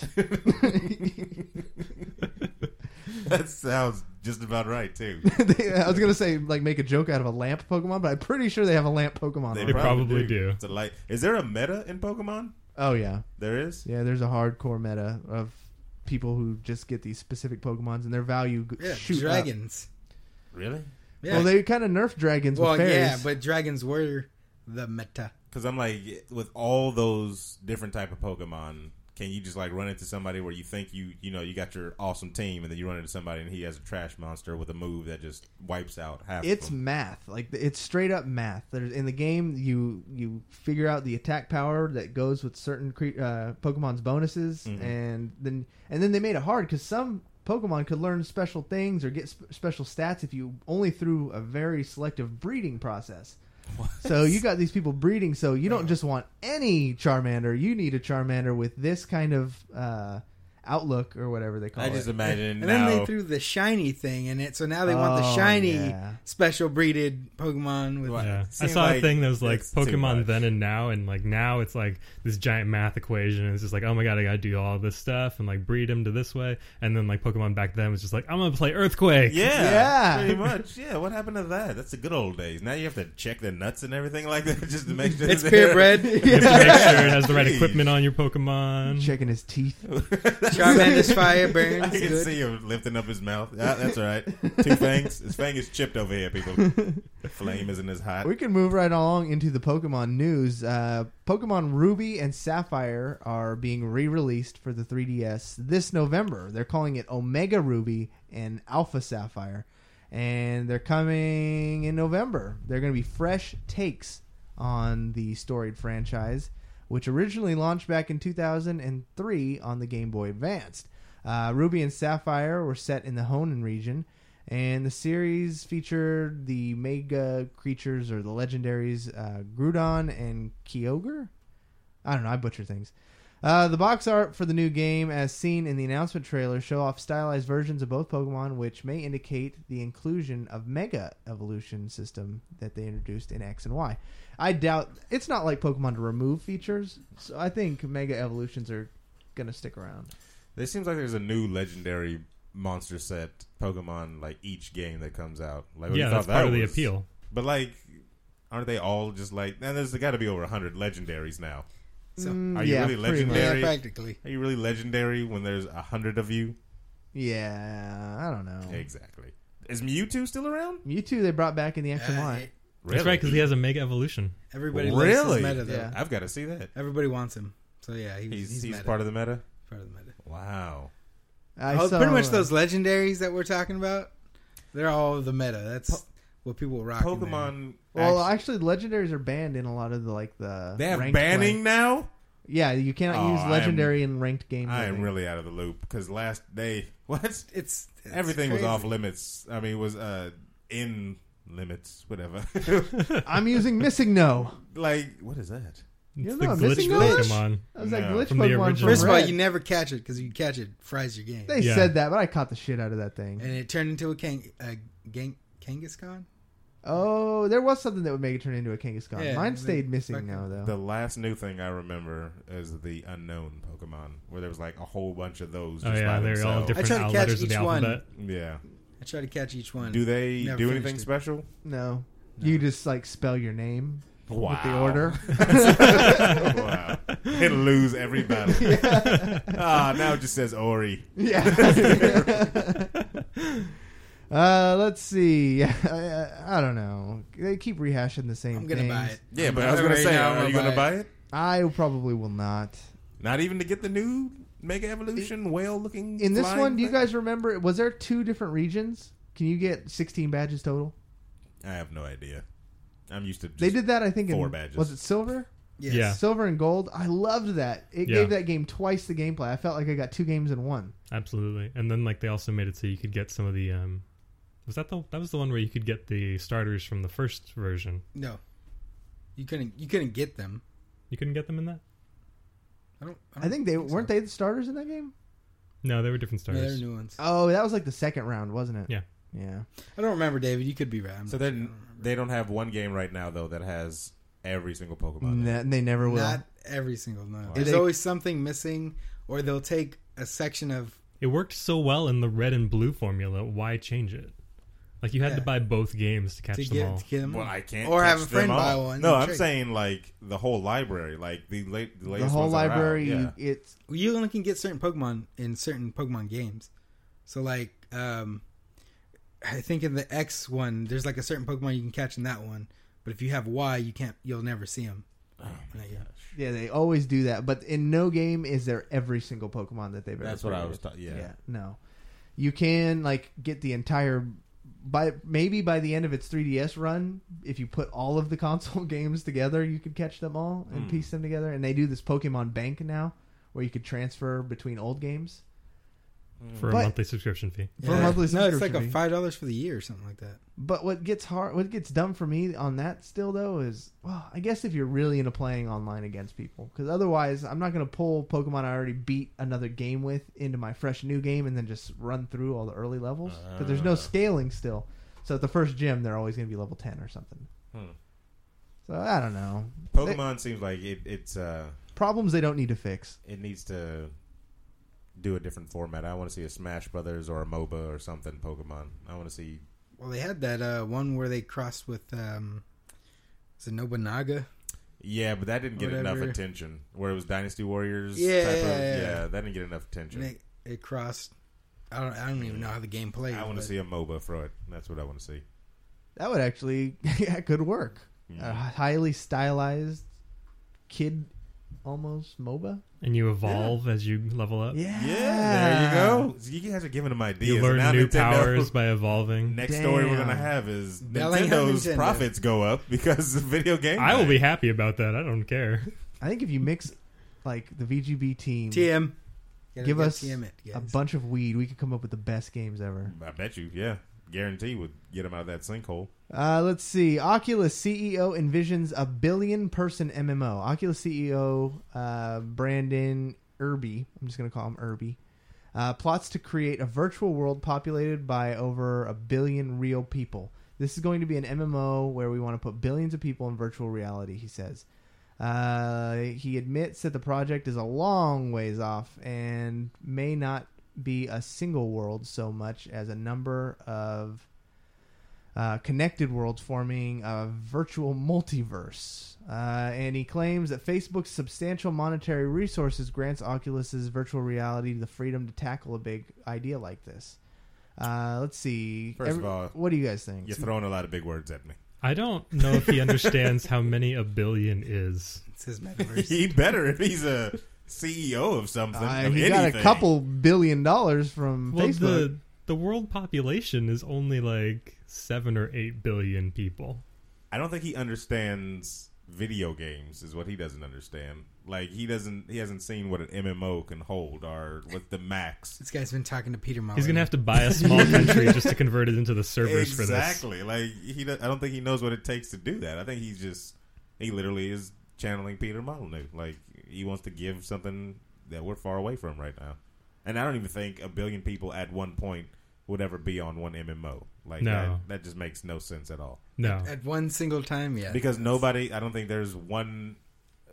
That sounds just about right too. They- I was gonna say like make a joke out of a lamp Pokemon, but I'm pretty sure they have a lamp Pokemon. They on They it. probably do. It's a light. Is there a meta in Pokemon? Oh yeah, There is. yeah. There's a hardcore meta of people who just get these specific Pokemons, and their value g- Yeah, shoot up. dragons. Really? Yeah. Well, they kind of nerfed dragons Well, with fairies. yeah, but dragons were the meta. Because I'm like, with all those different type of Pokemon, can you just like run into somebody where you think you you know you got your awesome team, and then you run into somebody and he has a trash monster with a move that just wipes out half. It's of them. math, like it's straight up math. There's in the game, you you figure out the attack power that goes with certain cre- uh, Pokemon's bonuses, Mhm. and then and then they made it hard because some Pokemon could learn special things or get sp- special stats if you only through a very selective breeding process. So you got these people breeding, so you don't just want any Charmander. You need a Charmander with this kind of uh, outlook or whatever they call I it. just imagine And now. then they threw the shiny thing in it, so now they want the Oh, shiny yeah. special breeded Pokemon. With Well, Yeah, It I seems saw like a thing that was like it's too Pokemon much. then and now, and like now it's like this giant math equation. And it's just like, oh my god, I gotta do all this stuff and like breed them to this way. And then like Pokemon back then was just like, I'm gonna play Earthquake. Yeah, Yeah. pretty much. Yeah, what happened to that? That's the good old days. Now you have to check the nuts and everything like that just to make sure It's they're- purebred. You have to make sure it has the right Jeez. equipment on your Pokemon. Checking his teeth. Charmander's fire I burns can good. see him lifting up his mouth. Yeah, that's all right. Two fangs. His fang is chipped over here, people. The flame isn't as hot. We can move right along into the Pokemon news. Uh, Pokemon Ruby and Sapphire are being re-released for the three D S this November. They're calling it Omega Ruby and Alpha Sapphire, and they're coming in November. They're going to be fresh takes on the storied franchise, which originally launched back in two thousand three on the Game Boy Advance. Uh, Ruby and Sapphire were set in the Hoenn region, and the series featured the mega creatures or the legendaries uh, Groudon and Kyogre. I don't know, I butcher things. Uh, the box art for the new game, as seen in the announcement trailer, show off stylized versions of both Pokemon, which may indicate the inclusion of Mega Evolution system that they introduced in X and Y. I doubt it's not like Pokemon to remove features, so I think Mega Evolutions are going to stick around. It seems like there's a new legendary monster set Pokemon like each game that comes out. Like we Yeah, thought that's that part of the was- appeal. But like, aren't they all just like? Now there's got to be over a hundred legendaries now. So, Mm, Are you yeah, really pretty much. legendary? yeah, practically. Are you really legendary when there's a hundred of you? Yeah, I don't know. Exactly. Is Mewtwo still around? Mewtwo they brought back in the X and Uh, Y. it- Really? That's right, because he has a Mega Evolution. everybody Really? loves his meta though. Yeah. I've got to see that. Everybody wants him. So yeah, he, He's he's, he's, meta. part of the meta. part of the meta. Wow. I Oh, saw, pretty much uh, those legendaries that we're talking about, they're all the meta. That's what people rock. Pokemon. Well, actually, actually, legendaries are banned in a lot of the like the. they have ranked banning play. now. Yeah, you cannot Oh, use I am- legendary in ranked games. I I am think. really out of the loop because last day, what? It's, it's Everything was crazy. off limits. I mean, it was uh, in limits, whatever. I'm using missing no. Like, what is that? You It's know, the glitch missing no? Pokemon. I was No. like glitch From the Pokemon. original. from First of all, Red. you never catch it because you catch it, fries your game, They Yeah. said that, but I caught the shit out of that thing. and it turned into a Kang, a gang, Kangaskhan. Oh, there was something that would make it turn into a Kangaskhan. Yeah, Mine they stayed missing fucking- now, though. The last new thing I remember is the unknown Pokemon, where there was like a whole bunch of those. Oh Just yeah, by they're all themselves. different I try to out catch letters of the each one. alphabet. Yeah. I try to catch each one. Do they Never do finished anything it. special? No. You just like spell your name. Wow. with the order. Wow. He'll lose every battle. Yeah. Ah, now it just says Ori. Yeah. uh, let's see. I, I don't know. They keep rehashing the same I'm gonna things. buy it. Yeah, I'm but I was gonna- going to right say, now, I'm are you gonna going to buy buy it. it? I probably will not. Not even to get the new Mega Evolution whale-looking In this flying one, do you thing? guys remember? Was there two different regions? Can you get sixteen badges total? I have no idea. I'm used to just They did that, I think, four in, badges. was it silver? Yes. Yeah. Silver and gold. I loved that. It Yeah. gave that game twice the gameplay. I felt like I got two games in one. Absolutely. And then like they also made it so you could get some of the um was that the that was the one where you could get the starters from the first version. No, you couldn't. You couldn't get them. You couldn't get them in that? I don't. I, I don't think they so. weren't they the starters in that game. No, they were different No, they're starters. new ones. Oh, that was like the second round, wasn't it? Yeah. Yeah. I don't remember, David. You could be right. I'm So not sure. I then don't remember. they don't have one game right now, though, that has every single Pokemon. Nah, they never will. Not every single no. Wow. There's They- always something missing, or they'll take a section of. It worked so well in the red and blue formula. Why change it? Like you had Yeah. to buy both games to catch To them get, all. to get them Well, all. I can't. Or have catch a friend them buy all. one. No, and I'm trade. saying like the whole library, like the late, the The latest whole ones that are out. library, Yeah. you, it's You only can get certain Pokemon in certain Pokemon games. So like, um, I think in the X one, there's like a certain Pokemon you can catch in that one, but if you have Y, you can't. You'll never see them. Oh my gosh. yeah, they always do that. But in no game is there every single Pokemon that they've ever. That's what I created. was. Ta- yeah. Yeah, no. You can like get the entire by maybe by the end of its three D S run, if you put all of the console games together, you could catch them all and Hmm. piece them together. And they do this Pokemon Bank now, where you could transfer between old games. For But- a monthly subscription fee. For a monthly no, it's like subscription a fee. five dollars for the year or something like that. But what gets hard, what gets dumb for me on that still though is, well, I guess if you're really into playing online against people, because otherwise I'm not going to pull Pokemon I already beat another game with into my fresh new game and then just run through all the early levels because there's no Ah. scaling still. So at the first gym they're always going to be level ten or something. Hmm. So I don't know. Pokemon seems like it, it's uh, Problems they don't need to fix. it needs to do a different format. I want to see a Smash Brothers or a MOBA or something. Pokemon. I want to see. Well, they had that uh, one where they crossed with um, is it Nobunaga? Yeah, but that didn't get enough Whatever. attention. Where it was Dynasty Warriors. Yeah, type of, yeah, yeah. yeah, that didn't get enough attention. And it, it crossed. I don't. I don't even know how the game plays. I want to but- see a MOBA for it. That's what I want to see. That would actually, yeah, could work. Mhm. A highly stylized kid, almost MOBA. And you evolve as you level up. Yeah, Yeah, there you go. So you guys are giving them ideas. You And learn now new Nintendo- powers by evolving. Next story we're Damn. gonna have is Bellingham Nintendo's Nintendo. profits go up because of video games. I will be happy about that. I don't care. I think if you mix like the V G B team, T M. Gotta give get us T M it, a guys. bunch of weed, we could come up with the best games ever. I bet you, yeah, guarantee would get them out of that sinkhole. Uh, let's see. Oculus C E O envisions a billion-person M M O. Oculus C E O uh, Brandon Irby, I'm just going to call him Irby, uh, plots to create a virtual world populated by over a billion real people. This is going to be an M M O where we want to put billions of people in virtual reality, he says. Uh, he admits that the project is a long ways off and may not be a single world so much as a number of uh, connected worlds forming a virtual multiverse. Uh, and he claims that Facebook's substantial monetary resources grants Oculus's virtual reality the freedom to tackle a big idea like this. Uh, let's see. First Every- of all, what do you guys think? You're throwing a lot of big words at me. I don't know if he understands how many a billion is. It's his metaverse. He better if he's a C E O of something. Uh, of he got a anything. couple billion dollars from Well, Facebook. the the world population is only like seven or eight billion people. I don't think he understands video games. Is what he doesn't understand. Like he doesn't. He hasn't seen what an M M O can hold or what the max. This guy's been talking to Peter Molyneux. He's gonna have to buy a small country just to convert it into the servers for this. Exactly. Like he. do- I don't think he knows what it takes to do that. I think he's just. He literally is channeling Peter Molyneux. Like he wants to give something that we're far away from right now. And I don't even think a billion people at one point would ever be on one M M O. Like No. that, that just makes no sense at all. No, At one single time, yeah. Because nobody, I don't think there's one uh,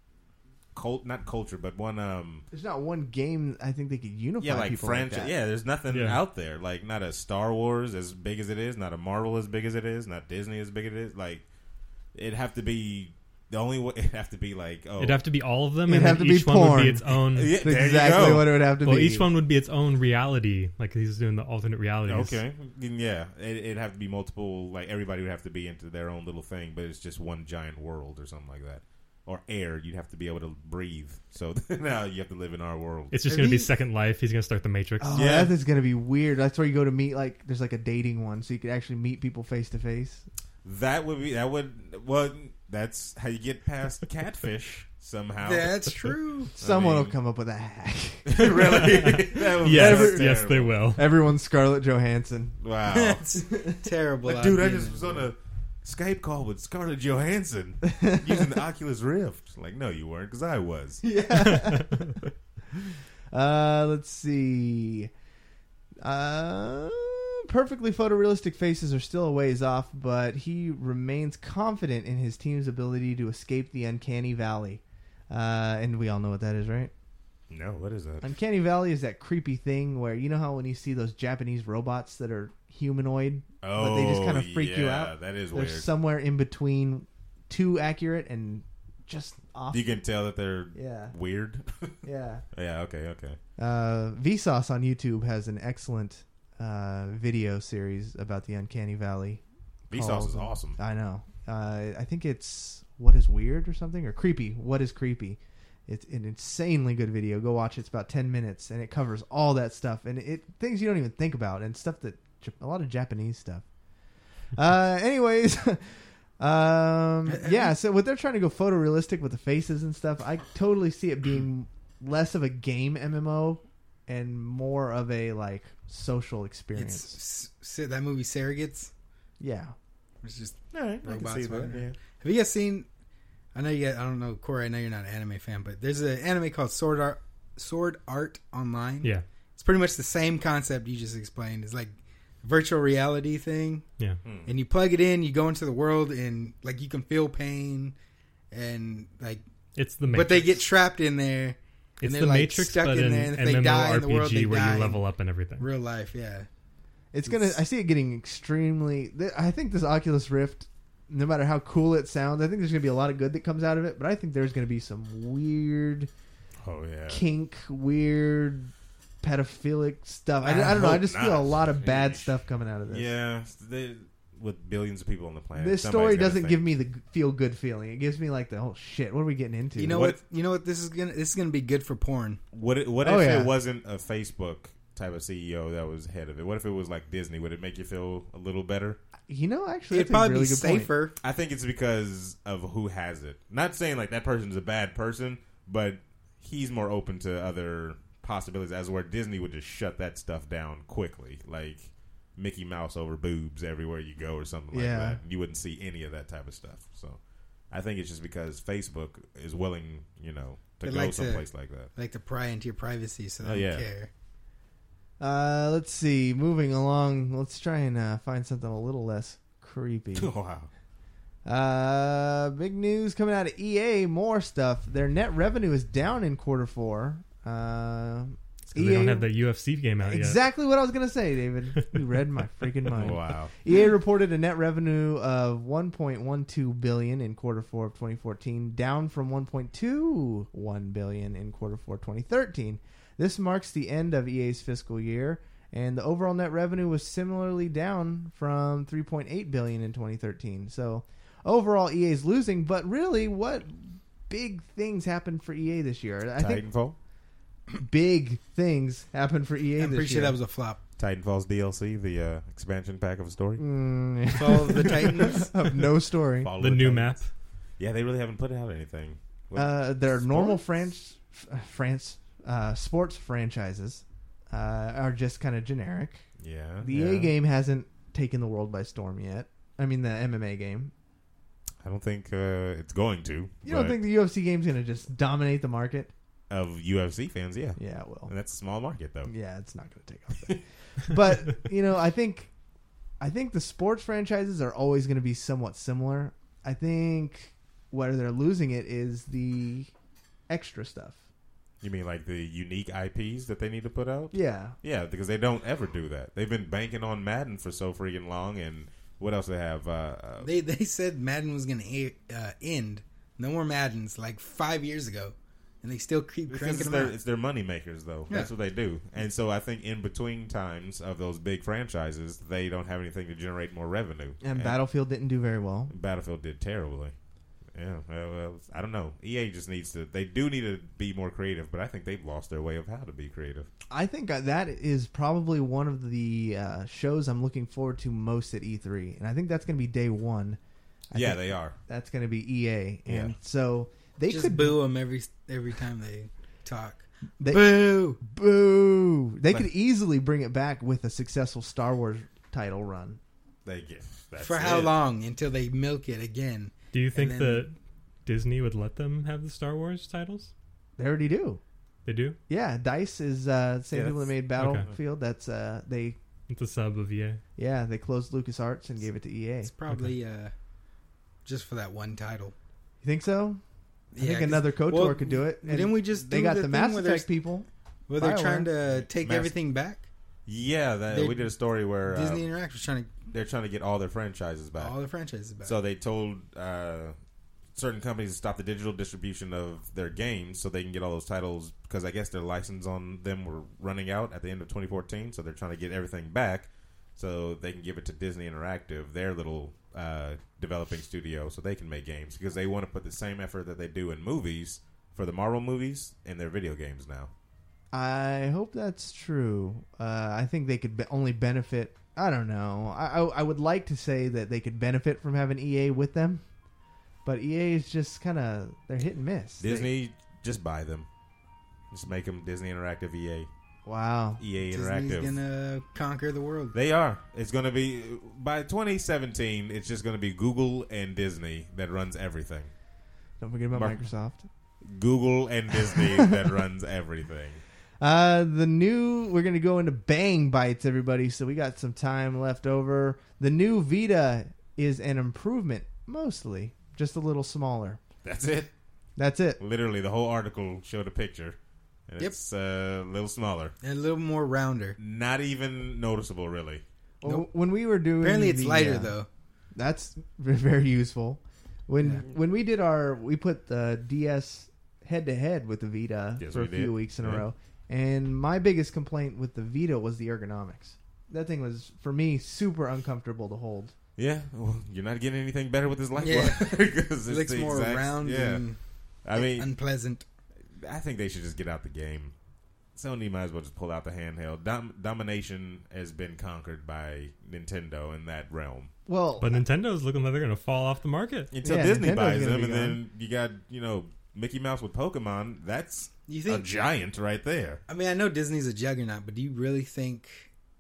cult, not culture, but one, um, There's not one game I think they could unify yeah, like people franchise. like that. Yeah, there's nothing Yeah. out there. Like not a Star Wars as big as it is, not a Marvel as big as it is, not Disney as big as it is. Like it'd have to be the only way. It'd have to be like oh, it'd have to be all of them, It'd and have then to be each one would porn. be its own. Yeah, there exactly you go. what it would have to Well, be. each one would be its own reality. Like he's doing the alternate realities. Okay, yeah, it, it'd have to be multiple. Like everybody would have to be into their own little thing, but it's just one giant world or something like that. Or air, you'd have to be able to breathe. So now you have to live in our world. It's just Are going to be these- Second Life. He's going to start the Matrix. Oh, Yeah. that is going to be weird. That's where you go to meet, like, there's like a dating one, so you could actually meet people face to face. That would be that would well. That's how you get past catfish somehow. That's true. Someone mean- will come up with a hack. Really? That would be Yes, so yes, they terrible. will. Everyone's Scarlett Johansson. Wow, That's terrible. Like, dude, I idea. just was on a Skype call with Scarlett Johansson using the Oculus Rift. Like, no, you weren't, because I was. Yeah. uh, let's see. Uh, perfectly photorealistic faces are still a ways off, but he remains confident in his team's ability to escape the Uncanny Valley. Uh, and we all know what that is, right? No, what is that? Uncanny Valley is that creepy thing where, you know how when you see those Japanese robots that are humanoid, Oh, but they just kind of freak you yeah, out? that is They're weird. somewhere in between too accurate and just off. You can tell that they're Yeah. weird. Yeah. Yeah, okay, okay. Uh, Vsauce on YouTube has an excellent uh, video series about the Uncanny Valley. Vsauce called- is awesome. I know. Uh, I think it's What is Weird or something? Or Creepy. What is Creepy? It's an insanely good video. Go watch it. It's about ten minutes, and it covers all that stuff. And it things you don't even think about, and stuff that... A lot of Japanese stuff. Uh, anyways... Um, yeah, so what they're trying to go photorealistic with the faces and stuff, I totally see it being less of a game M M O and more of a like social experience. It's s- s- that movie Surrogates. Yeah, It's just All right, I can robots. see that, walking yeah. around. Have you guys seen? I know you. Guys, I don't know, Corey. I know you're not an anime fan, but there's an anime called Sword Art. Sword Art Online. Yeah, it's pretty much the same concept you just explained. It's like virtual reality thing. Yeah. Hmm. And you plug it in, you go into the world, and like you can feel pain, and like it's the but they Matrix. get trapped in there. It's and they're the like Matrix, stuck but in in there. And if they die in the world, they MMORPG where die you level up and everything. Real life, yeah. it's gonna. I see it getting extremely. th- I think this Oculus Rift, no matter how cool it sounds, I think there's gonna be a lot of good that comes out of it. But I think there's gonna be some weird Oh, yeah. kink, weird pedophilic stuff. I, I I don't know. I hope just not. feel a lot of bad Sheesh. stuff coming out of this. Yeah, they, with billions of people on the planet. This somebody's story gotta doesn't think. give me the feel good feeling. It gives me like the oh shit, what are we getting into? You know What- what? You know what? This is gonna. This is gonna be good for porn. What, it- what Oh, if yeah. it wasn't a Facebook type of C E O that was head of it? What if it was like Disney? Would it make you feel a little better? You know, actually, It'd that's a probably really be good point. safer. I think it's because of who has it. Not saying like that person's a bad person, but he's more open to other possibilities. As where Disney would just shut that stuff down quickly, like Mickey Mouse over boobs everywhere you go or something like Yeah. that. You wouldn't see any of that type of stuff. So I think it's just because Facebook is willing, you know, to They go like to- someplace like that. Like to pry into your privacy, so they Oh, don't yeah. care. Uh, let's see. Moving along, let's try and uh, find something a little less creepy. Wow. Uh, big news coming out of E A. More stuff. Their net revenue is down in quarter four. Uh, It's 'cause they don't have the U F C game out yet. Exactly what I was going to say, David. You read my freaking mind. Wow. E A reported a net revenue of one point one two billion dollars in quarter four of twenty fourteen, down from one point two one billion dollars in quarter four twenty thirteen. This marks the end of E A's fiscal year, and the overall net revenue was similarly down from three point eight billion dollars in twenty thirteen. So overall, E A's losing, but really, what big things happened for E A this year? I think Titanfall? big things happened for E A I'm this pretty year. sure that was a flop. Titanfall's D L C, the uh, expansion pack of a story. Mm, Fall of the Titans? of no story. Fall of The new Titans. map. Yeah, they really haven't put out anything. What- Uh, their sports? normal France, France uh, sports franchises uh, are just kind of generic. Yeah. The yeah. E A game hasn't taken the world by storm yet. I mean, the M M A game. I don't think uh, it's going to. You don't but think the U F C game's going to just dominate the market? of U F C fans, yeah. Yeah, it will. And that's a small market, though. Yeah, it's not going to take off. There. But you know, I think, I think the sports franchises are always going to be somewhat similar. I think where they're losing it is the extra stuff. You mean like the unique I Ps that they need to put out? Yeah. Yeah, because they don't ever do that. They've been banking on Madden for so freaking long, and What else they have? Uh, uh, They they said Madden was going to uh, end. No more Maddens like five years ago, and they still keep because cranking it's them their, out. it's their money makers, though. Yeah. That's what they do. And so I think in between times of those big franchises, they don't have anything to generate more revenue. And Battlefield didn't do very well. Battlefield did terribly. Yeah, well, well, I don't know. E A just needs to. They do need to be more creative, but I think they've lost their way of how to be creative. I think that is probably one of the uh, shows I'm looking forward to most at E three, and I think that's going to be day one. I yeah, think they are. That's going to be E A, and Yeah. so they Just could boo them every every time they talk. They, boo, boo. They But- could easily bring it back with a successful Star Wars title run. They get that's For how it. long until they milk it again? Do you think And then- that Disney would let them have the Star Wars titles? They already do. They do? Yeah, DICE is uh, the same Yeah, people that that's- made Battlefield. That's uh, they. It's a sub of E A. Yeah, they closed LucasArts and gave it to E A. It's probably uh, just for that one title. You think so? I Yeah, think 'cause- another KOTOR well, could do it. And didn't we just they do got the the thing Mass where Effect they're- people. Well, they're BioWare. trying to take Mass- everything back. Yeah, that, They're- we did a story where uh, Disney Interactive was trying to they're trying to get all their franchises back. all the franchises back. So they told uh, certain companies to stop the digital distribution of their games so they can get all those titles because I guess their license on them were running out at the end of twenty fourteen. So they're trying to get everything back so they can give it to Disney Interactive, their little uh, developing studio, so they can make games because they want to put the same effort that they do in movies for the Marvel movies in their video games now. I hope that's true. Uh, I think they could be- only benefit. I don't know. I, I I would like to say that they could benefit from having E A with them, but E A is just kind of they're hit and miss. They- Disney, just buy them. Just make them Disney Interactive E A. wow. E A Disney's Interactive. gonna conquer the world. They are. It's going to be by twenty seventeen. It's just going to be Google and Disney that runs everything. Don't forget about Mar- Microsoft. Google and Disney that runs everything. Uh, the new we're gonna go into Bang Bites, everybody. So we got some time left over. The new Vita is an improvement, mostly just a little smaller. That's it. That's it. Literally, the whole article showed a picture. And Yep. It's uh, a little smaller. And a little more rounder. Not even noticeable, really. Well, when we were doing, Apparently, it's the, lighter uh, though. That's v- very useful. When Yeah. when we did our, we put the D S head to head with the Vita Yes, for a we few did. weeks in Yeah. a row, and my biggest complaint with the Vita was the ergonomics. That thing was for me super uncomfortable to hold. Yeah, well, you're not getting anything better with this light Yeah. because It it's looks the more exact- round Yeah, and I mean, unpleasant. I think they should just get out the game. Sony might as well just pull out the handheld. Dom- domination has been conquered by Nintendo in that realm. Well, But Nintendo's looking like they're going to fall off the market. Until Yeah, Disney Nintendo's buys gonna them, be and gone. then you got, you know, Mickey Mouse with Pokemon. That's You a think? giant right there. I mean, I know Disney's a juggernaut, but do you really think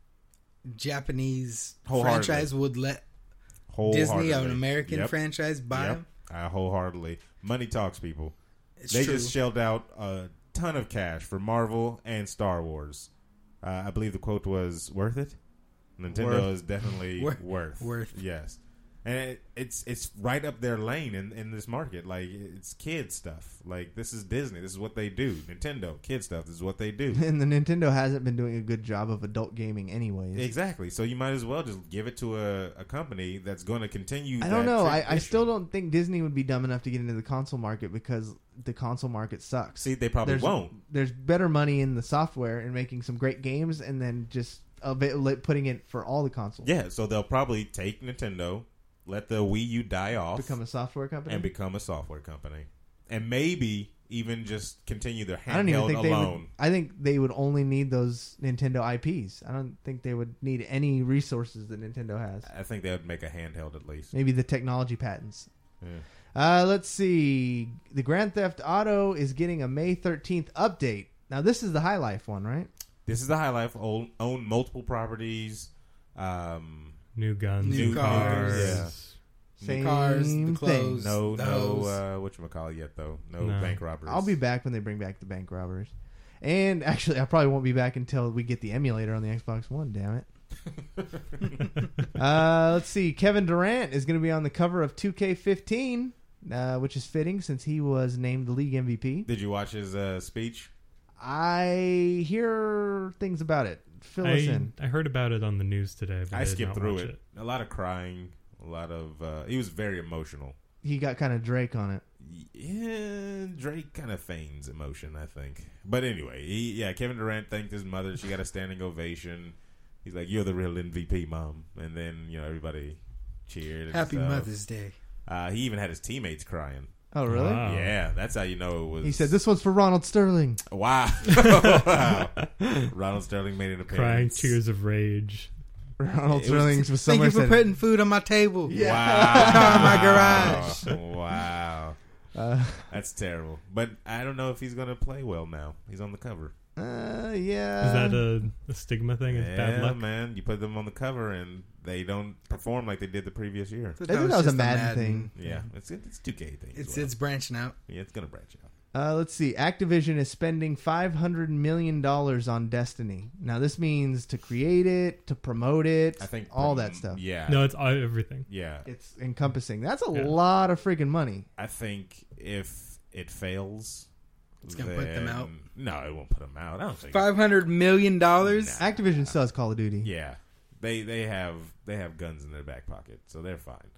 Japanese Wholeheartedly. franchise would let Disney, Wholeheartedly. an American Yep. franchise, buy Yep. them? Uh, wholeheartedly. Money talks, people. It's they true. just shelled out a ton of cash for Marvel and Star Wars. Uh, I believe the quote was worth it. Nintendo Worth. is definitely Worth. worth. Worth. Yes. And it, it's it's right up their lane in, in this market. Like, it's kid stuff. Like, this is Disney. This is what they do. Nintendo, kid stuff. This is what they do. and the Nintendo hasn't been doing a good job of adult gaming, anyways. Exactly. So you might as well just give it to a, a company that's going to continue. I don't that know. I, I tradition. still don't think Disney would be dumb enough to get into the console market because the console market sucks. See, they probably there's, won't. There's better money in the software and making some great games, and then just avail- putting it for all the consoles. Yeah, so they'll probably take Nintendo, let the Wii U die off, Become a software company. and become a software company, and maybe even just continue their I don't even handheld think they would. alone. I think they would only need those Nintendo I Ps. I don't think they would need any resources that Nintendo has. I think they would make a handheld at least. Maybe the technology patents. Yeah. Uh, let's see. The Grand Theft Auto is getting a May thirteenth update. Now, this is the High Life one, right? This is the High Life. Own, own multiple properties. Um, New guns, New cars. Yeah. Same cars, the thing. clothes. No, the no. hose. Uh, whatchamacallit yet though? No, No. bank robberies. I'll be back when they bring back the bank robbers. And actually, I probably won't be back until we get the emulator on the Xbox One, damn it. uh, let's see. Kevin Durant is going to be on the cover of two K fifteen, uh, which is fitting since he was named the league M V P. Did you watch his uh, speech? I hear things about it. fill I, us in. I heard about it on the news today. But I, I did skipped not through watch it. A lot of crying. A lot of. Uh, he was very emotional. He got kind of Drake on it. Yeah, Drake kind of feigns emotion, I think. But anyway, he, yeah, Kevin Durant thanked his mother. She got a standing ovation. He's like, "You're the real M V P, Mom." And then, you know, everybody cheered. And Happy stuff. Mother's Day. Uh, he even had his teammates crying. Oh, really? Wow. Yeah, that's how you know it was. He said, "This one's for Ronald Sterling." Wow. Wow. Ronald Sterling made an appearance. Crying tears of rage. Ronald It Sterling was- was Thank somewhere you for said, putting food on my table. Yeah. Wow. Car in my garage. Wow. Uh, That's terrible. But I don't know if he's going to play well now. He's on the cover. uh, yeah. Is that a, a stigma thing? Is Yeah, bad luck? man. You put them on the cover and they don't perform like they did the previous year. I I think that was a just Madden thing. Yeah, it's it's two K thing. as It's well. it's branching out. yeah, it's gonna branch out. Uh, let's see. Activision is spending five hundred million dollars on Destiny. Now, this means to create it, to promote it, I think all prom- that stuff. Yeah, No, it's all, everything. yeah. It's encompassing. That's a Yeah. lot of freaking money. I think if it fails, It's gonna put them then- out. No, it won't put them out. I don't think. Five hundred million dollars. Activision still has Call of Duty. Yeah, they they have they have guns in their back pocket, so they're fine.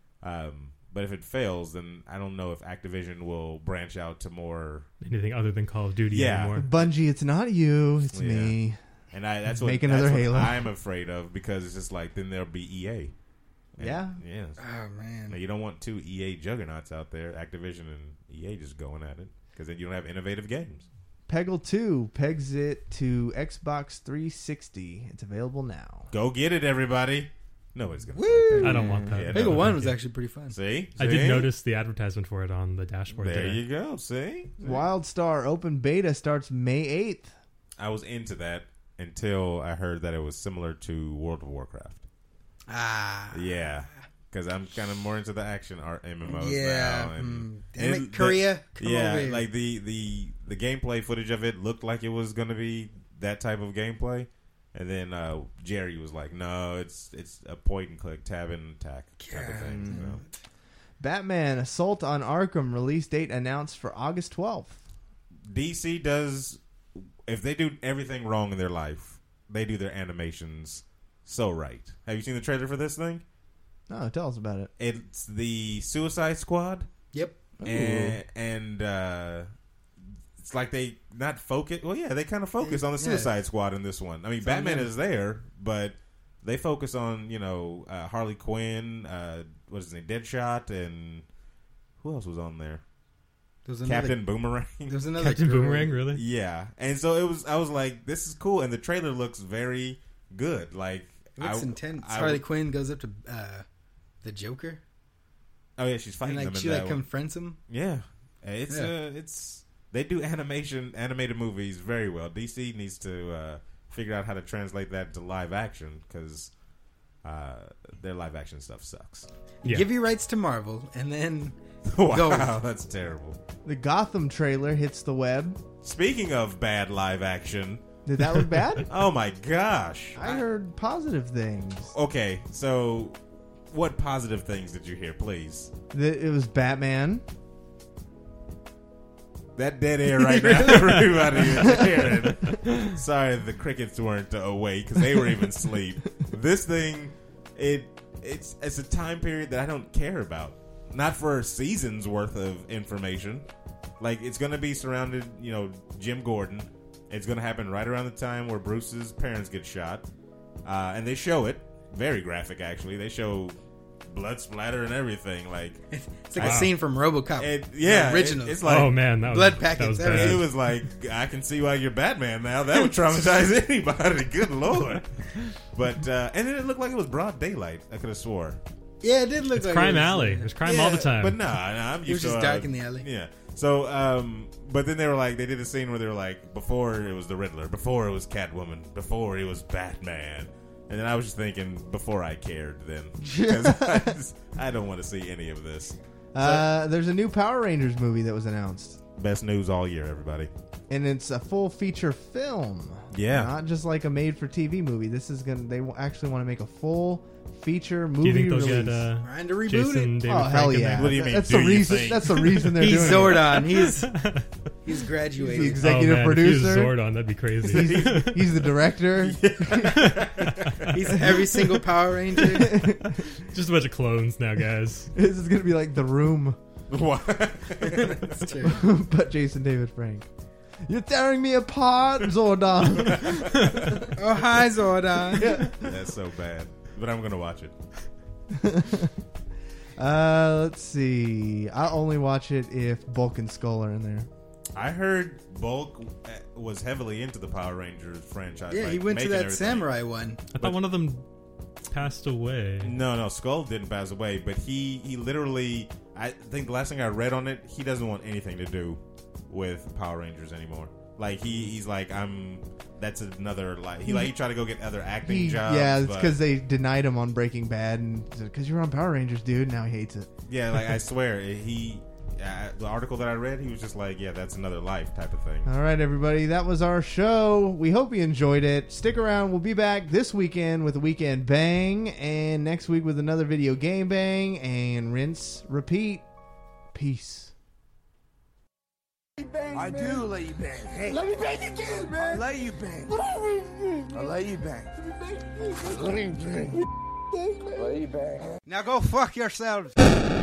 Um, but if it fails, then I don't know if Activision will branch out to more. Anything other than Call of Duty Yeah. anymore. Bungie, it's not you, it's Yeah. me. And I that's what, Make that's another what Halo. I'm afraid of, because it's just like then there'll be E A. And, Yeah. yeah. Oh man. Now, you don't want two E A juggernauts out there, Activision and E A, just going at it, because then you don't have innovative games. Peggle two pegs it to Xbox three sixty. It's available now. Go get it, everybody. Nobody's gonna. Woo! I don't want that. Yeah, Peggle no, One no, was yeah. actually pretty fun. See, I did See? notice the advertisement for it on the dashboard There today. you go. See, WildStar Open Beta starts May eighth. I was into that until I heard that it was similar to World of Warcraft. Ah. Yeah, because I'm kind of more into the action art M M Os Yeah. now. And, Mm. Damn it, and the- Korea, come yeah, over here. like the, the the gameplay footage of it looked like it was going to be that type of gameplay, and then uh, Jerry was like, "No, it's it's a point and click, tab and attack type of thing." You know? Batman Assault on Arkham release date announced for August twelfth. D C does, if they do everything wrong in their life, they do their animations so right. Have you seen the trailer for this thing? Oh, tell us about it. It's the Suicide Squad. Yep. And, and uh, it's like they not focus. Well, yeah, they kind of focus on the Yeah. Suicide Squad in this one. I mean, It's Batman on is there, but they focus on, you know, uh, Harley Quinn, uh, what is his name, Deadshot, and who else was on there? There was another- Captain Boomerang. there was another Captain girl. Boomerang, really? Yeah, and so it was. I was like, "This is cool," and the trailer looks very good. Like, It looks I, intense. I- Harley Quinn goes up to uh, the Joker. Oh yeah, she's fighting And like them. she in like that one. confronts him. Yeah, it's Yeah. uh, it's they do animation animated movies very well. D C needs to uh, figure out how to translate that to live action, because uh, their live action stuff sucks. Yeah. Give your rights to Marvel, and then Wow, go. that's terrible. The Gotham trailer hits the web. Speaking of bad live action, Did that look bad? oh my gosh! I heard positive things. Okay, so what positive things did you hear, please? That it was Batman. That dead air right now, everybody is hearing. Sorry, the crickets weren't awake because they were even asleep. This thing, it it's it's a time period that I don't care about. Not for seasons worth of information. Like, it's going to be surrounded, you know, Jim Gordon. It's going to happen right around the time where Bruce's parents get shot, uh, and they show it very graphic. Actually, they show blood splatter and everything. Like, It's like a scene from RoboCop. It, yeah, the original. it- it's like Oh, man, that was- blood that packets. was bad. everything. it was like, I can see why you're Batman now. That would traumatize anybody. Good lord. But uh, and then it looked like it was broad daylight. I could have swore. Yeah, it did look It's like crime it was, alley. uh, There's crime all the time. But nah, nah I'm It was used to just uh, dark in the alley. Yeah. So, um, but then they were like, they did a scene where they were like, before it was the Riddler, before it was Catwoman, before it was Batman. And then I was just thinking, before I cared then. Because I, just- I don't want to see any of this. Uh, there's a new Power Rangers movie that was announced, Best news all year, everybody. and it's a full feature film. Yeah. not just like a made-for-T V movie. This is gonna. They will actually want to make a full feature Do movie you think they'll release. get uh, Trying to reboot Jason it. David oh Frank hell in yeah! there? What do you mean, That's do the you reason. think? That's the reason they're He's doing it. Zordon. He's He's graduated. He's the executive oh, man, producer. If he was Zordon, that'd be crazy. He's, he's the director. He's every single Power Ranger. Just a bunch of clones now, guys. This is gonna be like The Room. What? That's true. But Jason David Frank. You're tearing me apart, Zordon. Oh, hi, Zordon. Yeah. That's so bad. But I'm going to watch it. uh, let's see. I'll only watch it if Bulk and Skull are in there. I heard Bulk was heavily into the Power Rangers franchise. Yeah, like, he went to that everything. samurai one. I thought one of them passed away. No, no, Skull didn't pass away, but he, he literally, I think the last thing I read on it, he doesn't want anything to do with Power Rangers anymore. Like, he, he's like, I'm, that's another, like, he like, he tried to go get other acting He, jobs. yeah, it's but- because they denied him on Breaking Bad, and because you're on Power Rangers, dude. Now he hates it. Yeah, like, I swear, he, uh, the article that I read, he was just like, yeah, that's another life type of thing. All right, everybody, that was our show. We hope you enjoyed it. Stick around. We'll be back this weekend with a Weekend Bang, and next week with another Video Game Bang, and rinse, repeat. Peace. I do let you bang. Hey. Let me bang you too, man. I let you bang. I let you bang. I let you bang. I let you bang. Now go fuck yourselves.